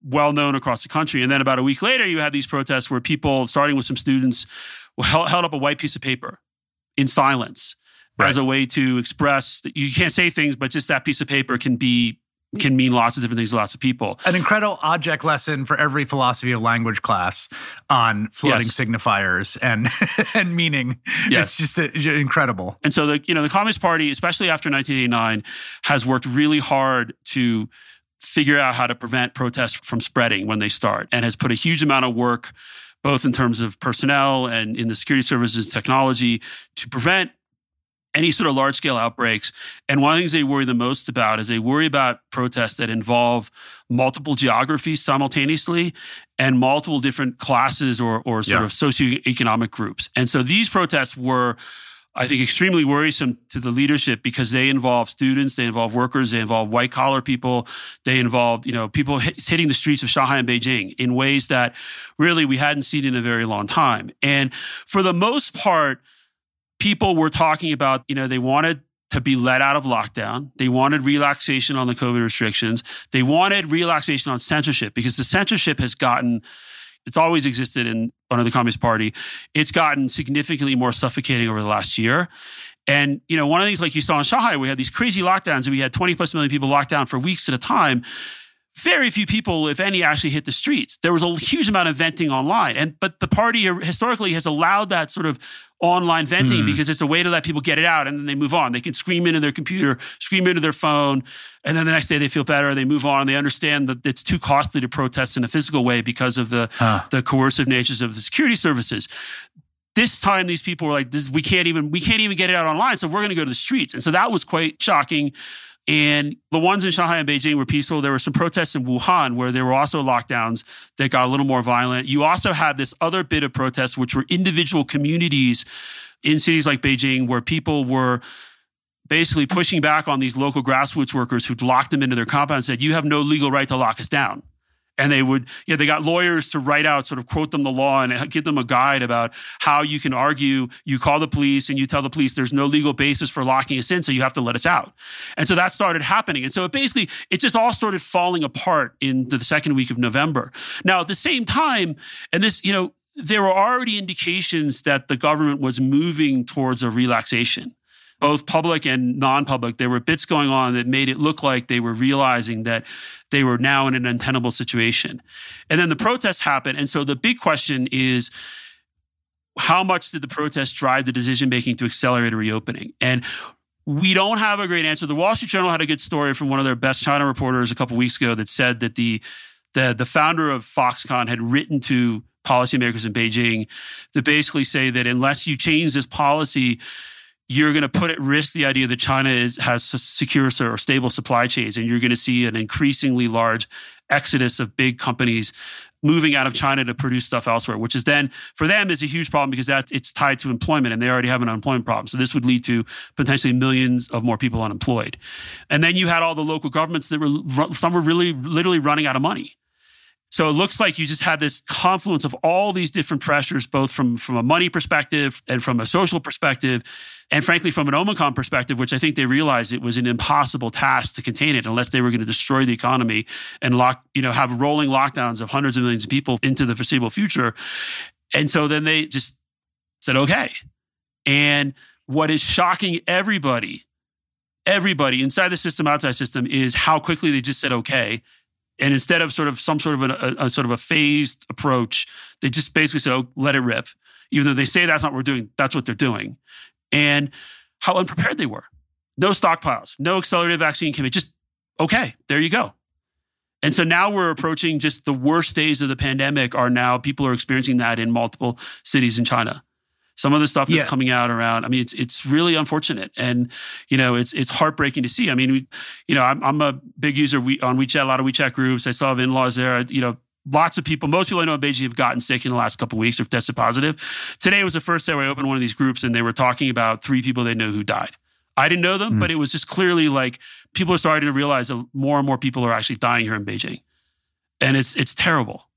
well known across the country. And then about a week later, you had these protests where people, starting with some students, held, held up a white piece of paper in silence right. as a way to express that you can't say things, but just that piece of paper can be can mean lots of different things to lots of people. An incredible object lesson for every philosophy of language class on floating yes. signifiers and and meaning. Yes. It's just a, incredible. And so the you know the Communist Party, especially after nineteen eighty-nine, has worked really hard to figure out how to prevent protests from spreading when they start, and has put a huge amount of work, both in terms of personnel and in the security services technology, to prevent any sort of large-scale outbreaks. And one of the things they worry the most about is they worry about protests that involve multiple geographies simultaneously and multiple different classes or, or sort yeah. of socioeconomic groups. And so these protests were, I think, extremely worrisome to the leadership because they involve students, they involve workers, they involve white-collar people, they involved, you know, people hit, hitting the streets of Shanghai and Beijing in ways that really we hadn't seen in a very long time. And for the most part, people were talking about, you know, they wanted to be let out of lockdown. They wanted relaxation on the COVID restrictions. They wanted relaxation on censorship because the censorship has gotten, it's always existed in under the Communist Party. It's gotten significantly more suffocating over the last year. And, you know, one of the things like you saw in Shanghai, we had these crazy lockdowns and we had twenty plus million people locked down for weeks at a time. Very few people, if any, actually hit the streets. There was a huge amount of venting online. And but the party historically has allowed that sort of online venting mm. because it's a way to let people get it out and then they move on. They can scream into their computer, scream into their phone, and then the next day they feel better, they move on, and they understand that it's too costly to protest in a physical way because of the, huh. the coercive natures of the security services. This time, these people were like, this, we can't even we can't even get it out online, so we're going to go to the streets. And so that was quite shocking. And the ones in Shanghai and Beijing were peaceful. There were some protests in Wuhan where there were also lockdowns that got a little more violent. You also had this other bit of protests, which were individual communities in cities like Beijing where people were basically pushing back on these local grassroots workers who'd locked them into their compound and said, you have no legal right to lock us down. And they would, yeah, you know, they got lawyers to write out, sort of quote them the law and give them a guide about how you can argue. You call the police and you tell the police there's no legal basis for locking us in, so you have to let us out. And so that started happening. And so it basically, it just all started falling apart in the second week of November. Now, at the same time, and this, you know, there were already indications that the government was moving towards a relaxation. Both public and non-public, there were bits going on that made it look like they were realizing that they were now in an untenable situation. And then the protests happened. And so the big question is, how much did the protests drive the decision-making to accelerate a reopening? And we don't have a great answer. The Wall Street Journal had a good story from one of their best China reporters a couple of weeks ago that said that the, the, the founder of Foxconn had written to policymakers in Beijing to basically say that unless you change this policy, you're going to put at risk the idea that China is, has secure or stable supply chains, and you're going to see an increasingly large exodus of big companies moving out of China to produce stuff elsewhere, which is then, for them, is a huge problem because that's, it's tied to employment, and they already have an unemployment problem. So this would lead to potentially millions of more people unemployed. And then you had all the local governments that were, some were really, literally running out of money. So it looks like you just had this confluence of all these different pressures, both from, from a money perspective and from a social perspective, and frankly, from an Omicron perspective, which I think they realized it was an impossible task to contain it unless they were going to destroy the economy and lock, you know, have rolling lockdowns of hundreds of millions of people into the foreseeable future. And so then they just said, okay. And what is shocking everybody, everybody inside the system, outside the system, is how quickly they just said, okay. And instead of sort of some sort of an, a, a sort of a phased approach, they just basically said, oh, let it rip. Even though they say that's not what we're doing, that's what they're doing. And how unprepared they were. No stockpiles, no accelerated vaccine campaign, just, okay, there you go. And so now we're approaching just the worst days of the pandemic are now, people are experiencing that in multiple cities in China. Some of the stuff that's yeah. coming out around, I mean, it's it's really unfortunate, and you know, it's it's heartbreaking to see. I mean, we, you know, I'm I'm a big user we, on WeChat, a lot of WeChat groups. I still have in-laws there. You know, lots of people, most people I know in Beijing have gotten sick in the last couple of weeks or tested positive. Today was the first day I opened one of these groups, and they were talking about three people they know who died. I didn't know them, mm. but it was just clearly like people are starting to realize that more and more people are actually dying here in Beijing, and it's it's terrible.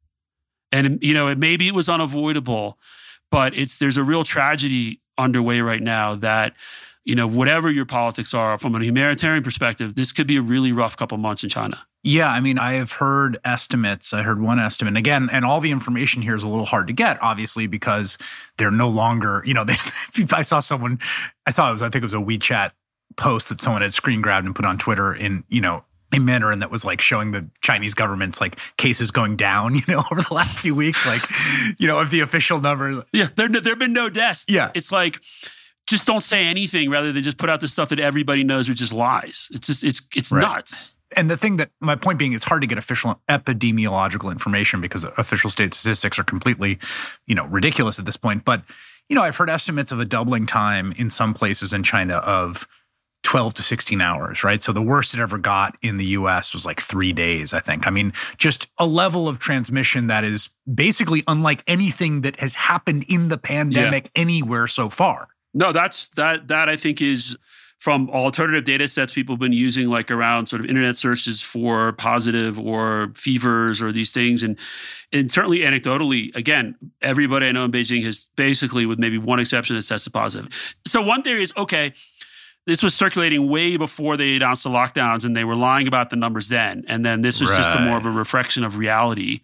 And you know, it, maybe it was unavoidable. But it's there's a real tragedy underway right now that, you know, whatever your politics are, from a humanitarian perspective, this could be a really rough couple months in China. Yeah, I mean, I have heard estimates. I heard one estimate. And again, and all the information here is a little hard to get, obviously, because they're no longer, you know, they, I saw someone, I saw it was, I think it was a WeChat post that someone had screen grabbed and put on Twitter in, you know, in Mandarin that was like showing the Chinese government's like cases going down, you know, over the last few weeks, like, you know, of the official number. Yeah, there there have been no deaths. Yeah. It's like, just don't say anything rather than just put out the stuff that everybody knows are just lies. It's just, it's it's Right. nuts. And the thing that, my point being, it's hard to get official epidemiological information because official state statistics are completely, you know, ridiculous at this point. But, you know, I've heard estimates of a doubling time in some places in China of twelve to sixteen hours, right? So the worst it ever got in the U S was like three days, I think. I mean, just a level of transmission that is basically unlike anything that has happened in the pandemic Yeah. anywhere so far. No, that's that that I think is from alternative data sets people have been using, like around sort of internet searches for positive or fevers or these things. And and certainly anecdotally, again, everybody I know in Beijing has basically, with maybe one exception, has tested positive. So one theory is, okay, this was circulating way before they announced the lockdowns and they were lying about the numbers then. And then this was just a more of a reflection of reality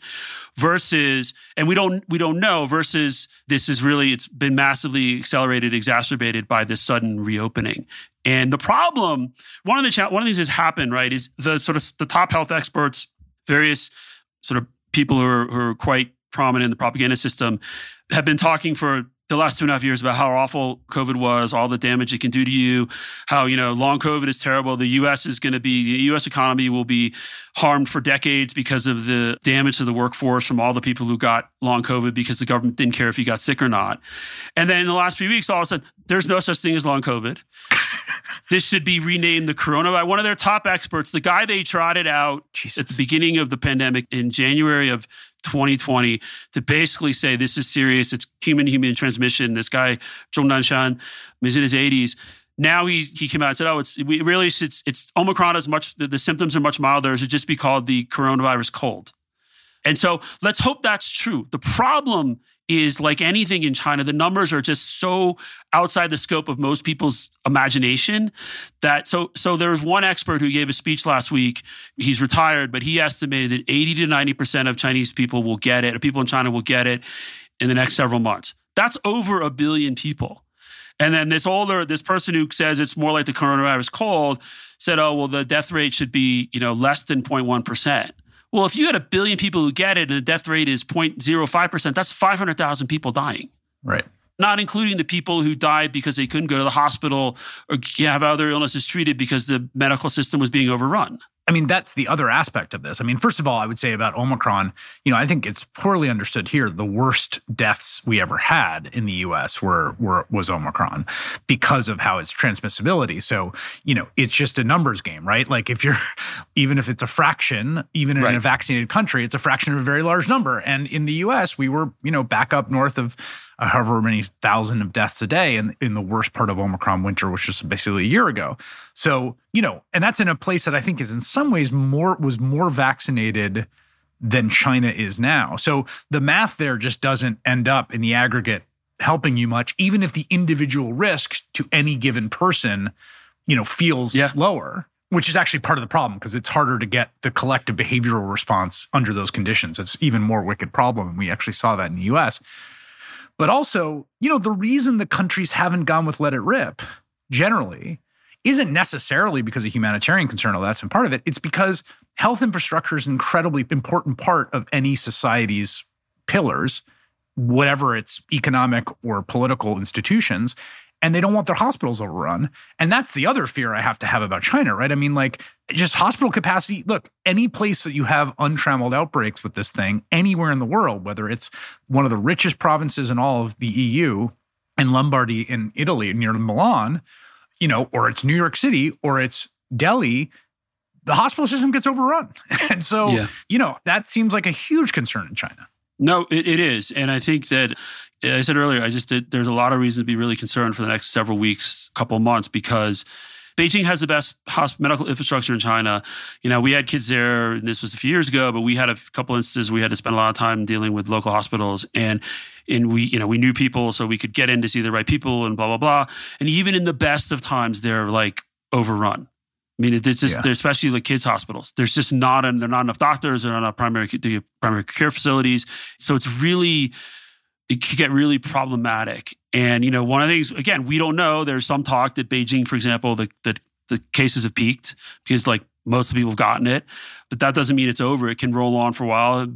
versus, and we don't we don't know, versus this is really, it's been massively accelerated, exacerbated by this sudden reopening. And the problem, one of the cha- one of the things that's happened, right, is the sort of the top health experts, various sort of people who are, who are quite prominent in the propaganda system, have been talking for the last two and a half years about how awful COVID was, all the damage it can do to you, how, you know, long COVID is terrible. The U S is going to be, the U S economy will be harmed for decades because of the damage to the workforce from all the people who got long COVID because the government didn't care if you got sick or not. And then in the last few weeks, all of a sudden, there's no such thing as long COVID. This should be renamed the coronavirus. One of their top experts, the guy they trotted out Jesus. at the beginning of the pandemic in January of twenty twenty to basically say this is serious, it's human-human transmission. This guy, Zhong Nanshan, he's in his eighties. Now he he came out and said, oh, it's we really it's it's Omicron is much the, the symptoms are much milder. It should just be called the coronavirus cold. And so let's hope that's true. The problem is, like anything in China, the numbers are just so outside the scope of most people's imagination that so so there was one expert who gave a speech last week. He's retired, but he estimated that eighty to ninety percent of Chinese people will get it, or people in China will get it in the next several months. That's over a billion people. And then this older, this person who says it's more like the coronavirus cold said, oh, well, the death rate should be, you know, less than zero point one percent. Well, if you had a billion people who get it and the death rate is zero point zero five percent, that's five hundred thousand people dying. Right. Not including the people who died because they couldn't go to the hospital or have other illnesses treated because the medical system was being overrun. I mean, that's the other aspect of this. I mean, first of all, I would say about Omicron, you know, I think it's poorly understood here. The worst deaths we ever had in the U S were, were was Omicron because of how its transmissibility. So, you know, it's just a numbers game, right? Like if you're, even if it's a fraction, even in Right. a vaccinated country, it's a fraction of a very large number. And in the U S, we were, you know, back up north of uh, however many thousand of deaths a day in, in the worst part of Omicron winter, which was basically a year ago. So, you know, and that's in a place that I think is in some ways more was more vaccinated than China is now. So the math there just doesn't end up in the aggregate helping you much, even if the individual risk to any given person, you know, feels Yeah. lower, which is actually part of the problem because it's harder to get the collective behavioral response under those conditions. It's even more wicked problem. And we actually saw that in the U S. But also, you know, the reason the countries haven't gone with let it rip generally isn't necessarily because of humanitarian concern, although that's been part of it. It's because health infrastructure is an incredibly important part of any society's pillars, whatever its economic or political institutions, and they don't want their hospitals overrun. And that's the other fear I have to have about China, right? I mean, like, just hospital capacity. Look, any place that you have untrammeled outbreaks with this thing, anywhere in the world, whether it's one of the richest provinces in all of the E U and Lombardy in Italy near Milan, you know, or it's New York City, or it's Delhi, the hospital system gets overrun. And so, Yeah. you know, that seems like a huge concern in China. No, it, it is. And I think that, I said earlier, I just did, there's a lot of reason to be really concerned for the next several weeks, couple of months, because Beijing has the best hosp- medical infrastructure in China. You know, we had kids there, and this was a few years ago, but we had a couple instances we had to spend a lot of time dealing with local hospitals. And and we, you know, we knew people, so we could get in to see the right people and blah, blah, blah. And even in the best of times, they're like overrun. I mean, it's just, Yeah. especially like kids' hospitals. There's just not, and there are not enough doctors. There are not enough primary, primary care facilities. So it's really, it could get really problematic. And, you know, one of the things, again, we don't know. There's some talk that Beijing, for example, the, the, the cases have peaked because like most of the people have gotten it, but that doesn't mean it's over. It can roll on for a while.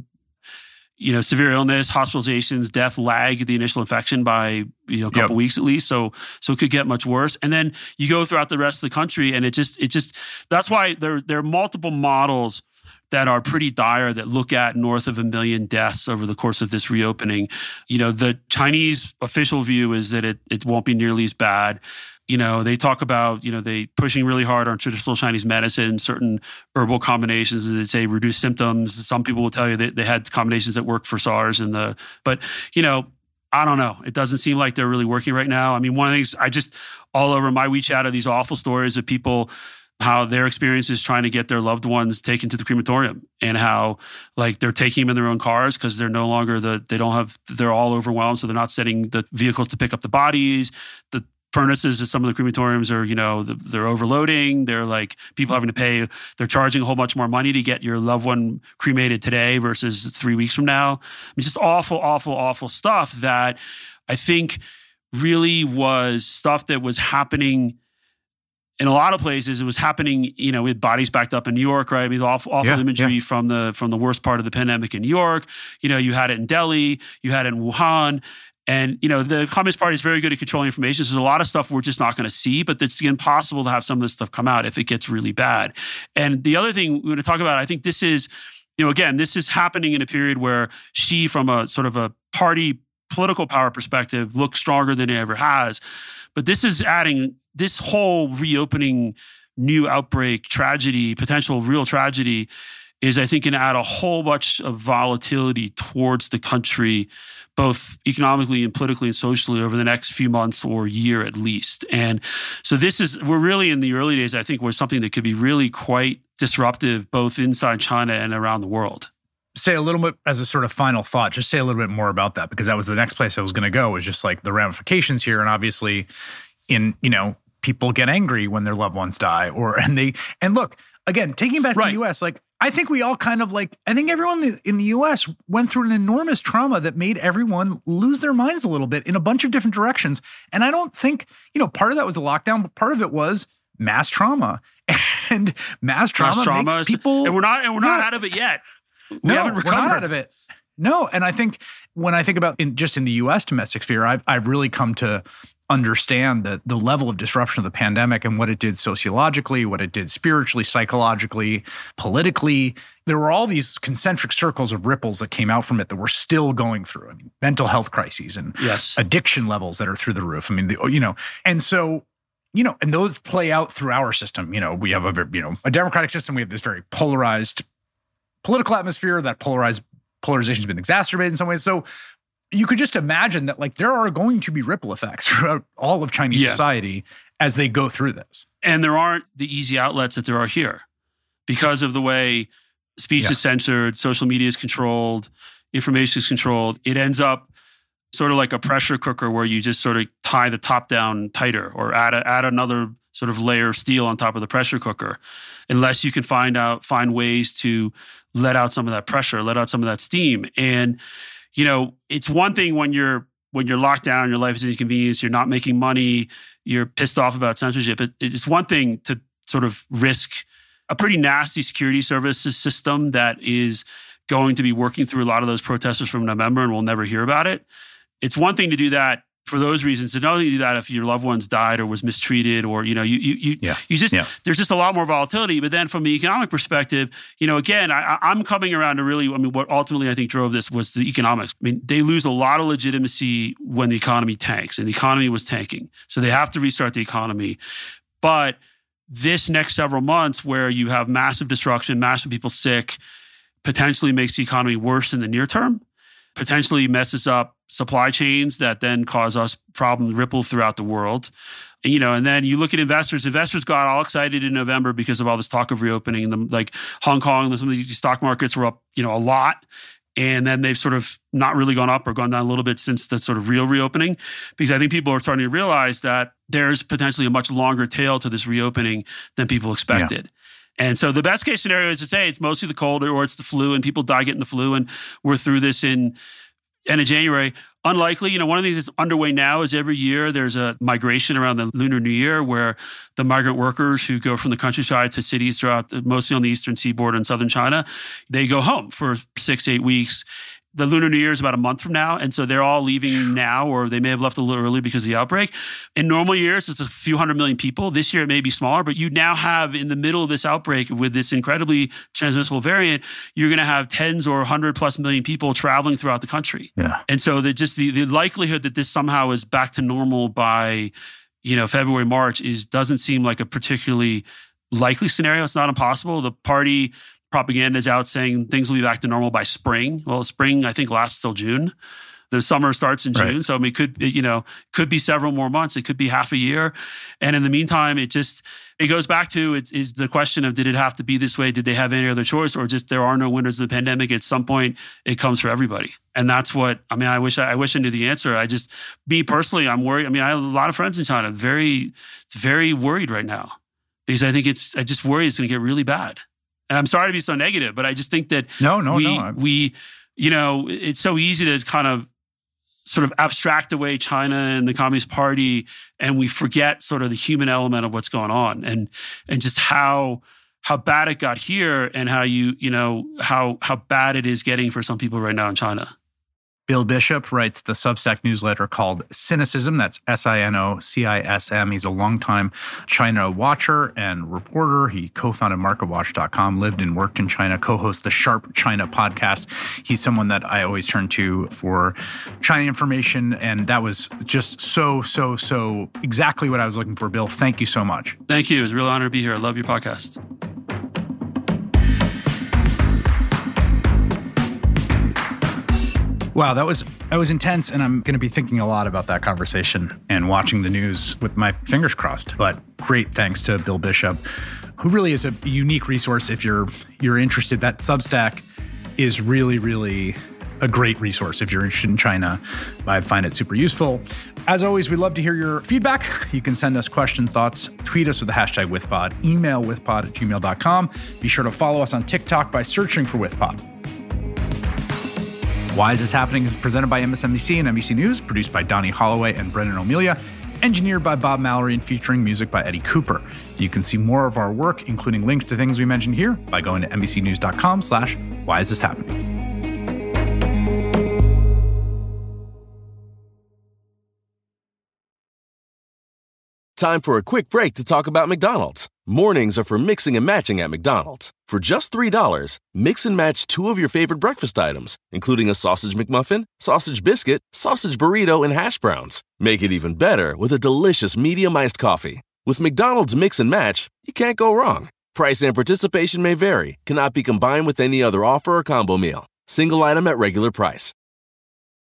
You know, severe illness, hospitalizations, death lag the initial infection by, you know, a couple Yep. weeks at least. So, so it could get much worse. And then you go throughout the rest of the country, and it just, it just, that's why there, there are multiple models that are pretty dire that look at north of a million deaths over the course of this reopening. You know, the Chinese official view is that it, it won't be nearly as bad. You know, they talk about, you know, they pushing really hard on traditional Chinese medicine, certain herbal combinations that say reduce symptoms. Some people will tell you that they had combinations that work for SARS and the, but, you know, I don't know. It doesn't seem like they're really working right now. I mean, one of the things I just, all over my WeChat are these awful stories of people, how their experience is trying to get their loved ones taken to the crematorium and how like they're taking them in their own cars because they're no longer the, they don't have, they're all overwhelmed. So they're not setting the vehicles to pick up the bodies. The furnaces at some of the crematoriums are, you know, they're overloading. They're like people having to pay, they're charging a whole bunch more money to get your loved one cremated today versus three weeks from now. I mean, just awful, awful, awful stuff that I think really was stuff that was happening in a lot of places. It was happening, you know, with bodies backed up in New York, right? I mean, awful, awful Yeah, imagery yeah. from the from the worst part of the pandemic in New York. You know, you had it in Delhi, you had it in Wuhan. And, you know, the Communist Party is very good at controlling information. So there's a lot of stuff we're just not going to see, but it's impossible to have some of this stuff come out if it gets really bad. And the other thing we're going to talk about, I think this is, you know, again, this is happening in a period where Xi, from a sort of a party political power perspective, looks stronger than it ever has. But this is adding this whole reopening, new outbreak, tragedy, potential real tragedy is, I think, going to add a whole bunch of volatility towards the country, both economically and politically and socially over the next few months or year at least. And so this is, we're really in the early days, I think, where something that could be really quite disruptive, both inside China and around the world. Say a little bit as a sort of final thought, just say a little bit more about that, because that was the next place I was going to go, is just like the ramifications here. And obviously in, you know, people get angry when their loved ones die, or, and they, and look, again, taking back to Right. the U S, like, I think we all kind of like, I think everyone in the U S went through an enormous trauma that made everyone lose their minds a little bit in a bunch of different directions. And I don't think, you know, part of that was the lockdown, but part of it was mass trauma. And mass trauma, Mass trauma makes is- people— and we're not, and we're not Yeah. out of it yet. We no, haven't we're recovered. not out of it. No, and I think when I think about in just in the U S domestic sphere, I've I've really come to understand the the level of disruption of the pandemic and what it did sociologically, what it did spiritually, psychologically, politically. There were all these concentric circles of ripples that came out from it that we're still going through. I mean, mental health crises and Yes. addiction levels that are through the roof. I mean, the, you know, and so. You know, and those play out through our system. You know, we have a very, you know, a democratic system. We have this very polarized political atmosphere. That polarized polarization has been exacerbated in some ways. So you could just imagine that, like, there are going to be ripple effects throughout all of Chinese Yeah. society as they go through this. And there aren't the easy outlets that there are here because of the way speech Yeah. is censored, social media is controlled, information is controlled. It ends up sort of like a pressure cooker where you just sort of tie the top down tighter or add a, add another sort of layer of steel on top of the pressure cooker, unless you can find out find ways to let out some of that pressure, let out some of that steam. And you know, it's one thing when you're when you're locked down, your life is an inconvenience, you're not making money, you're pissed off about censorship. It, it's one thing to sort of risk a pretty nasty security services system that is going to be working through a lot of those protesters from November, and we'll never hear about it. It's one thing to do that for those reasons. It's another thing to do that if your loved ones died or was mistreated, or, you know, you you you, Yeah. you just, Yeah. there's just a lot more volatility. But then from the economic perspective, you know, again, I, I'm coming around to really, I mean, what ultimately I think drove this was the economics. I mean, they lose a lot of legitimacy when the economy tanks, and the economy was tanking. So they have to restart the economy. But this next several months where you have massive destruction, massive people sick, potentially makes the economy worse in the near term, potentially messes up supply chains that then cause us problems ripple throughout the world. And, you know, and then you look at investors. Investors got all excited in November because of all this talk of reopening. And the, like Hong Kong, some of these stock markets were up, you know, a lot. And then they've sort of not really gone up or gone down a little bit since the sort of real reopening, because I think people are starting to realize that there's potentially a much longer tail to this reopening than people expected. Yeah. And so the best case scenario is to say it's mostly the cold or it's the flu and people die getting the flu and we're through this in end of January. Unlikely. You know, one of the things that's underway now is every year there's a migration around the Lunar New Year where the migrant workers who go from the countryside to cities throughout, mostly on the eastern seaboard in southern China, they go home for six, eight weeks. The Lunar New Year is about a month from now, and so they're all leaving now, or they may have left a little early because of the outbreak. In normal years, it's a few hundred million people. This year, it may be smaller, but you now have, in the middle of this outbreak with this incredibly transmissible variant, you're going to have tens or one hundred plus million people traveling throughout the country. Yeah. And so that just the, the likelihood that this somehow is back to normal by, you know, February, March is doesn't seem like a particularly likely scenario. It's not impossible. The party propaganda is out saying things will be back to normal by spring. Well, spring, I think, lasts till June. The summer starts in June. Right. So, I mean, it could, you know, could be several more months. It could be half a year. And in the meantime, it just, it goes back to, it's, is the question of, did it have to be this way? Did they have any other choice? Or just there are no winners of the pandemic? At some point, it comes for everybody. And that's what, I mean, I wish I, I wish I knew the answer. I just, me personally, I'm worried. I mean, I have a lot of friends in China, very, very worried right now. Because I think it's, I just worry it's going to get really bad. And I'm sorry to be so negative, but I just think that no, no, we, no. we, you know, it's so easy to kind of sort of abstract away China and the Communist Party, and we forget sort of the human element of what's going on, and and just how how bad it got here, and how you you know how how bad it is getting for some people right now in China. Bill Bishop writes the Substack newsletter called Cynicism. That's S I N O C I S M. He's a longtime China watcher and reporter. He co-founded market watch dot com, lived and worked in China, co-hosts the Sharp China podcast. He's someone that I always turn to for China information. And that was just so, so, so exactly what I was looking for. Bill, thank you so much. Thank you. It was a real honor to be here. I love your podcast. Wow, that was that was intense, and I'm going to be thinking a lot about that conversation and watching the news with my fingers crossed. But great thanks to Bill Bishop, who really is a unique resource if you're you're interested. That Substack is really, really a great resource if you're interested in China. I find it super useful. As always, we'd love to hear your feedback. You can send us questions, thoughts, tweet us with the hashtag WithPod, email withpod at gmail dot com. Be sure to follow us on TikTok by searching for WithPod. Why Is This Happening is presented by M S N B C and N B C News, produced by Donnie Holloway and Brendan O'Melia, engineered by Bob Mallory, and featuring music by Eddie Cooper. You can see more of our work, including links to things we mentioned here, by going to N B C news dot com slash why is this happening. Time for a quick break to talk about McDonald's. Mornings are for mixing and matching at McDonald's. For just three dollars, mix and match two of your favorite breakfast items, including a sausage McMuffin, sausage biscuit, sausage burrito, and hash browns. Make it even better with a delicious medium iced coffee. With McDonald's Mix and Match, you can't go wrong. Price and participation may vary, cannot be combined with any other offer or combo meal. Single item at regular price.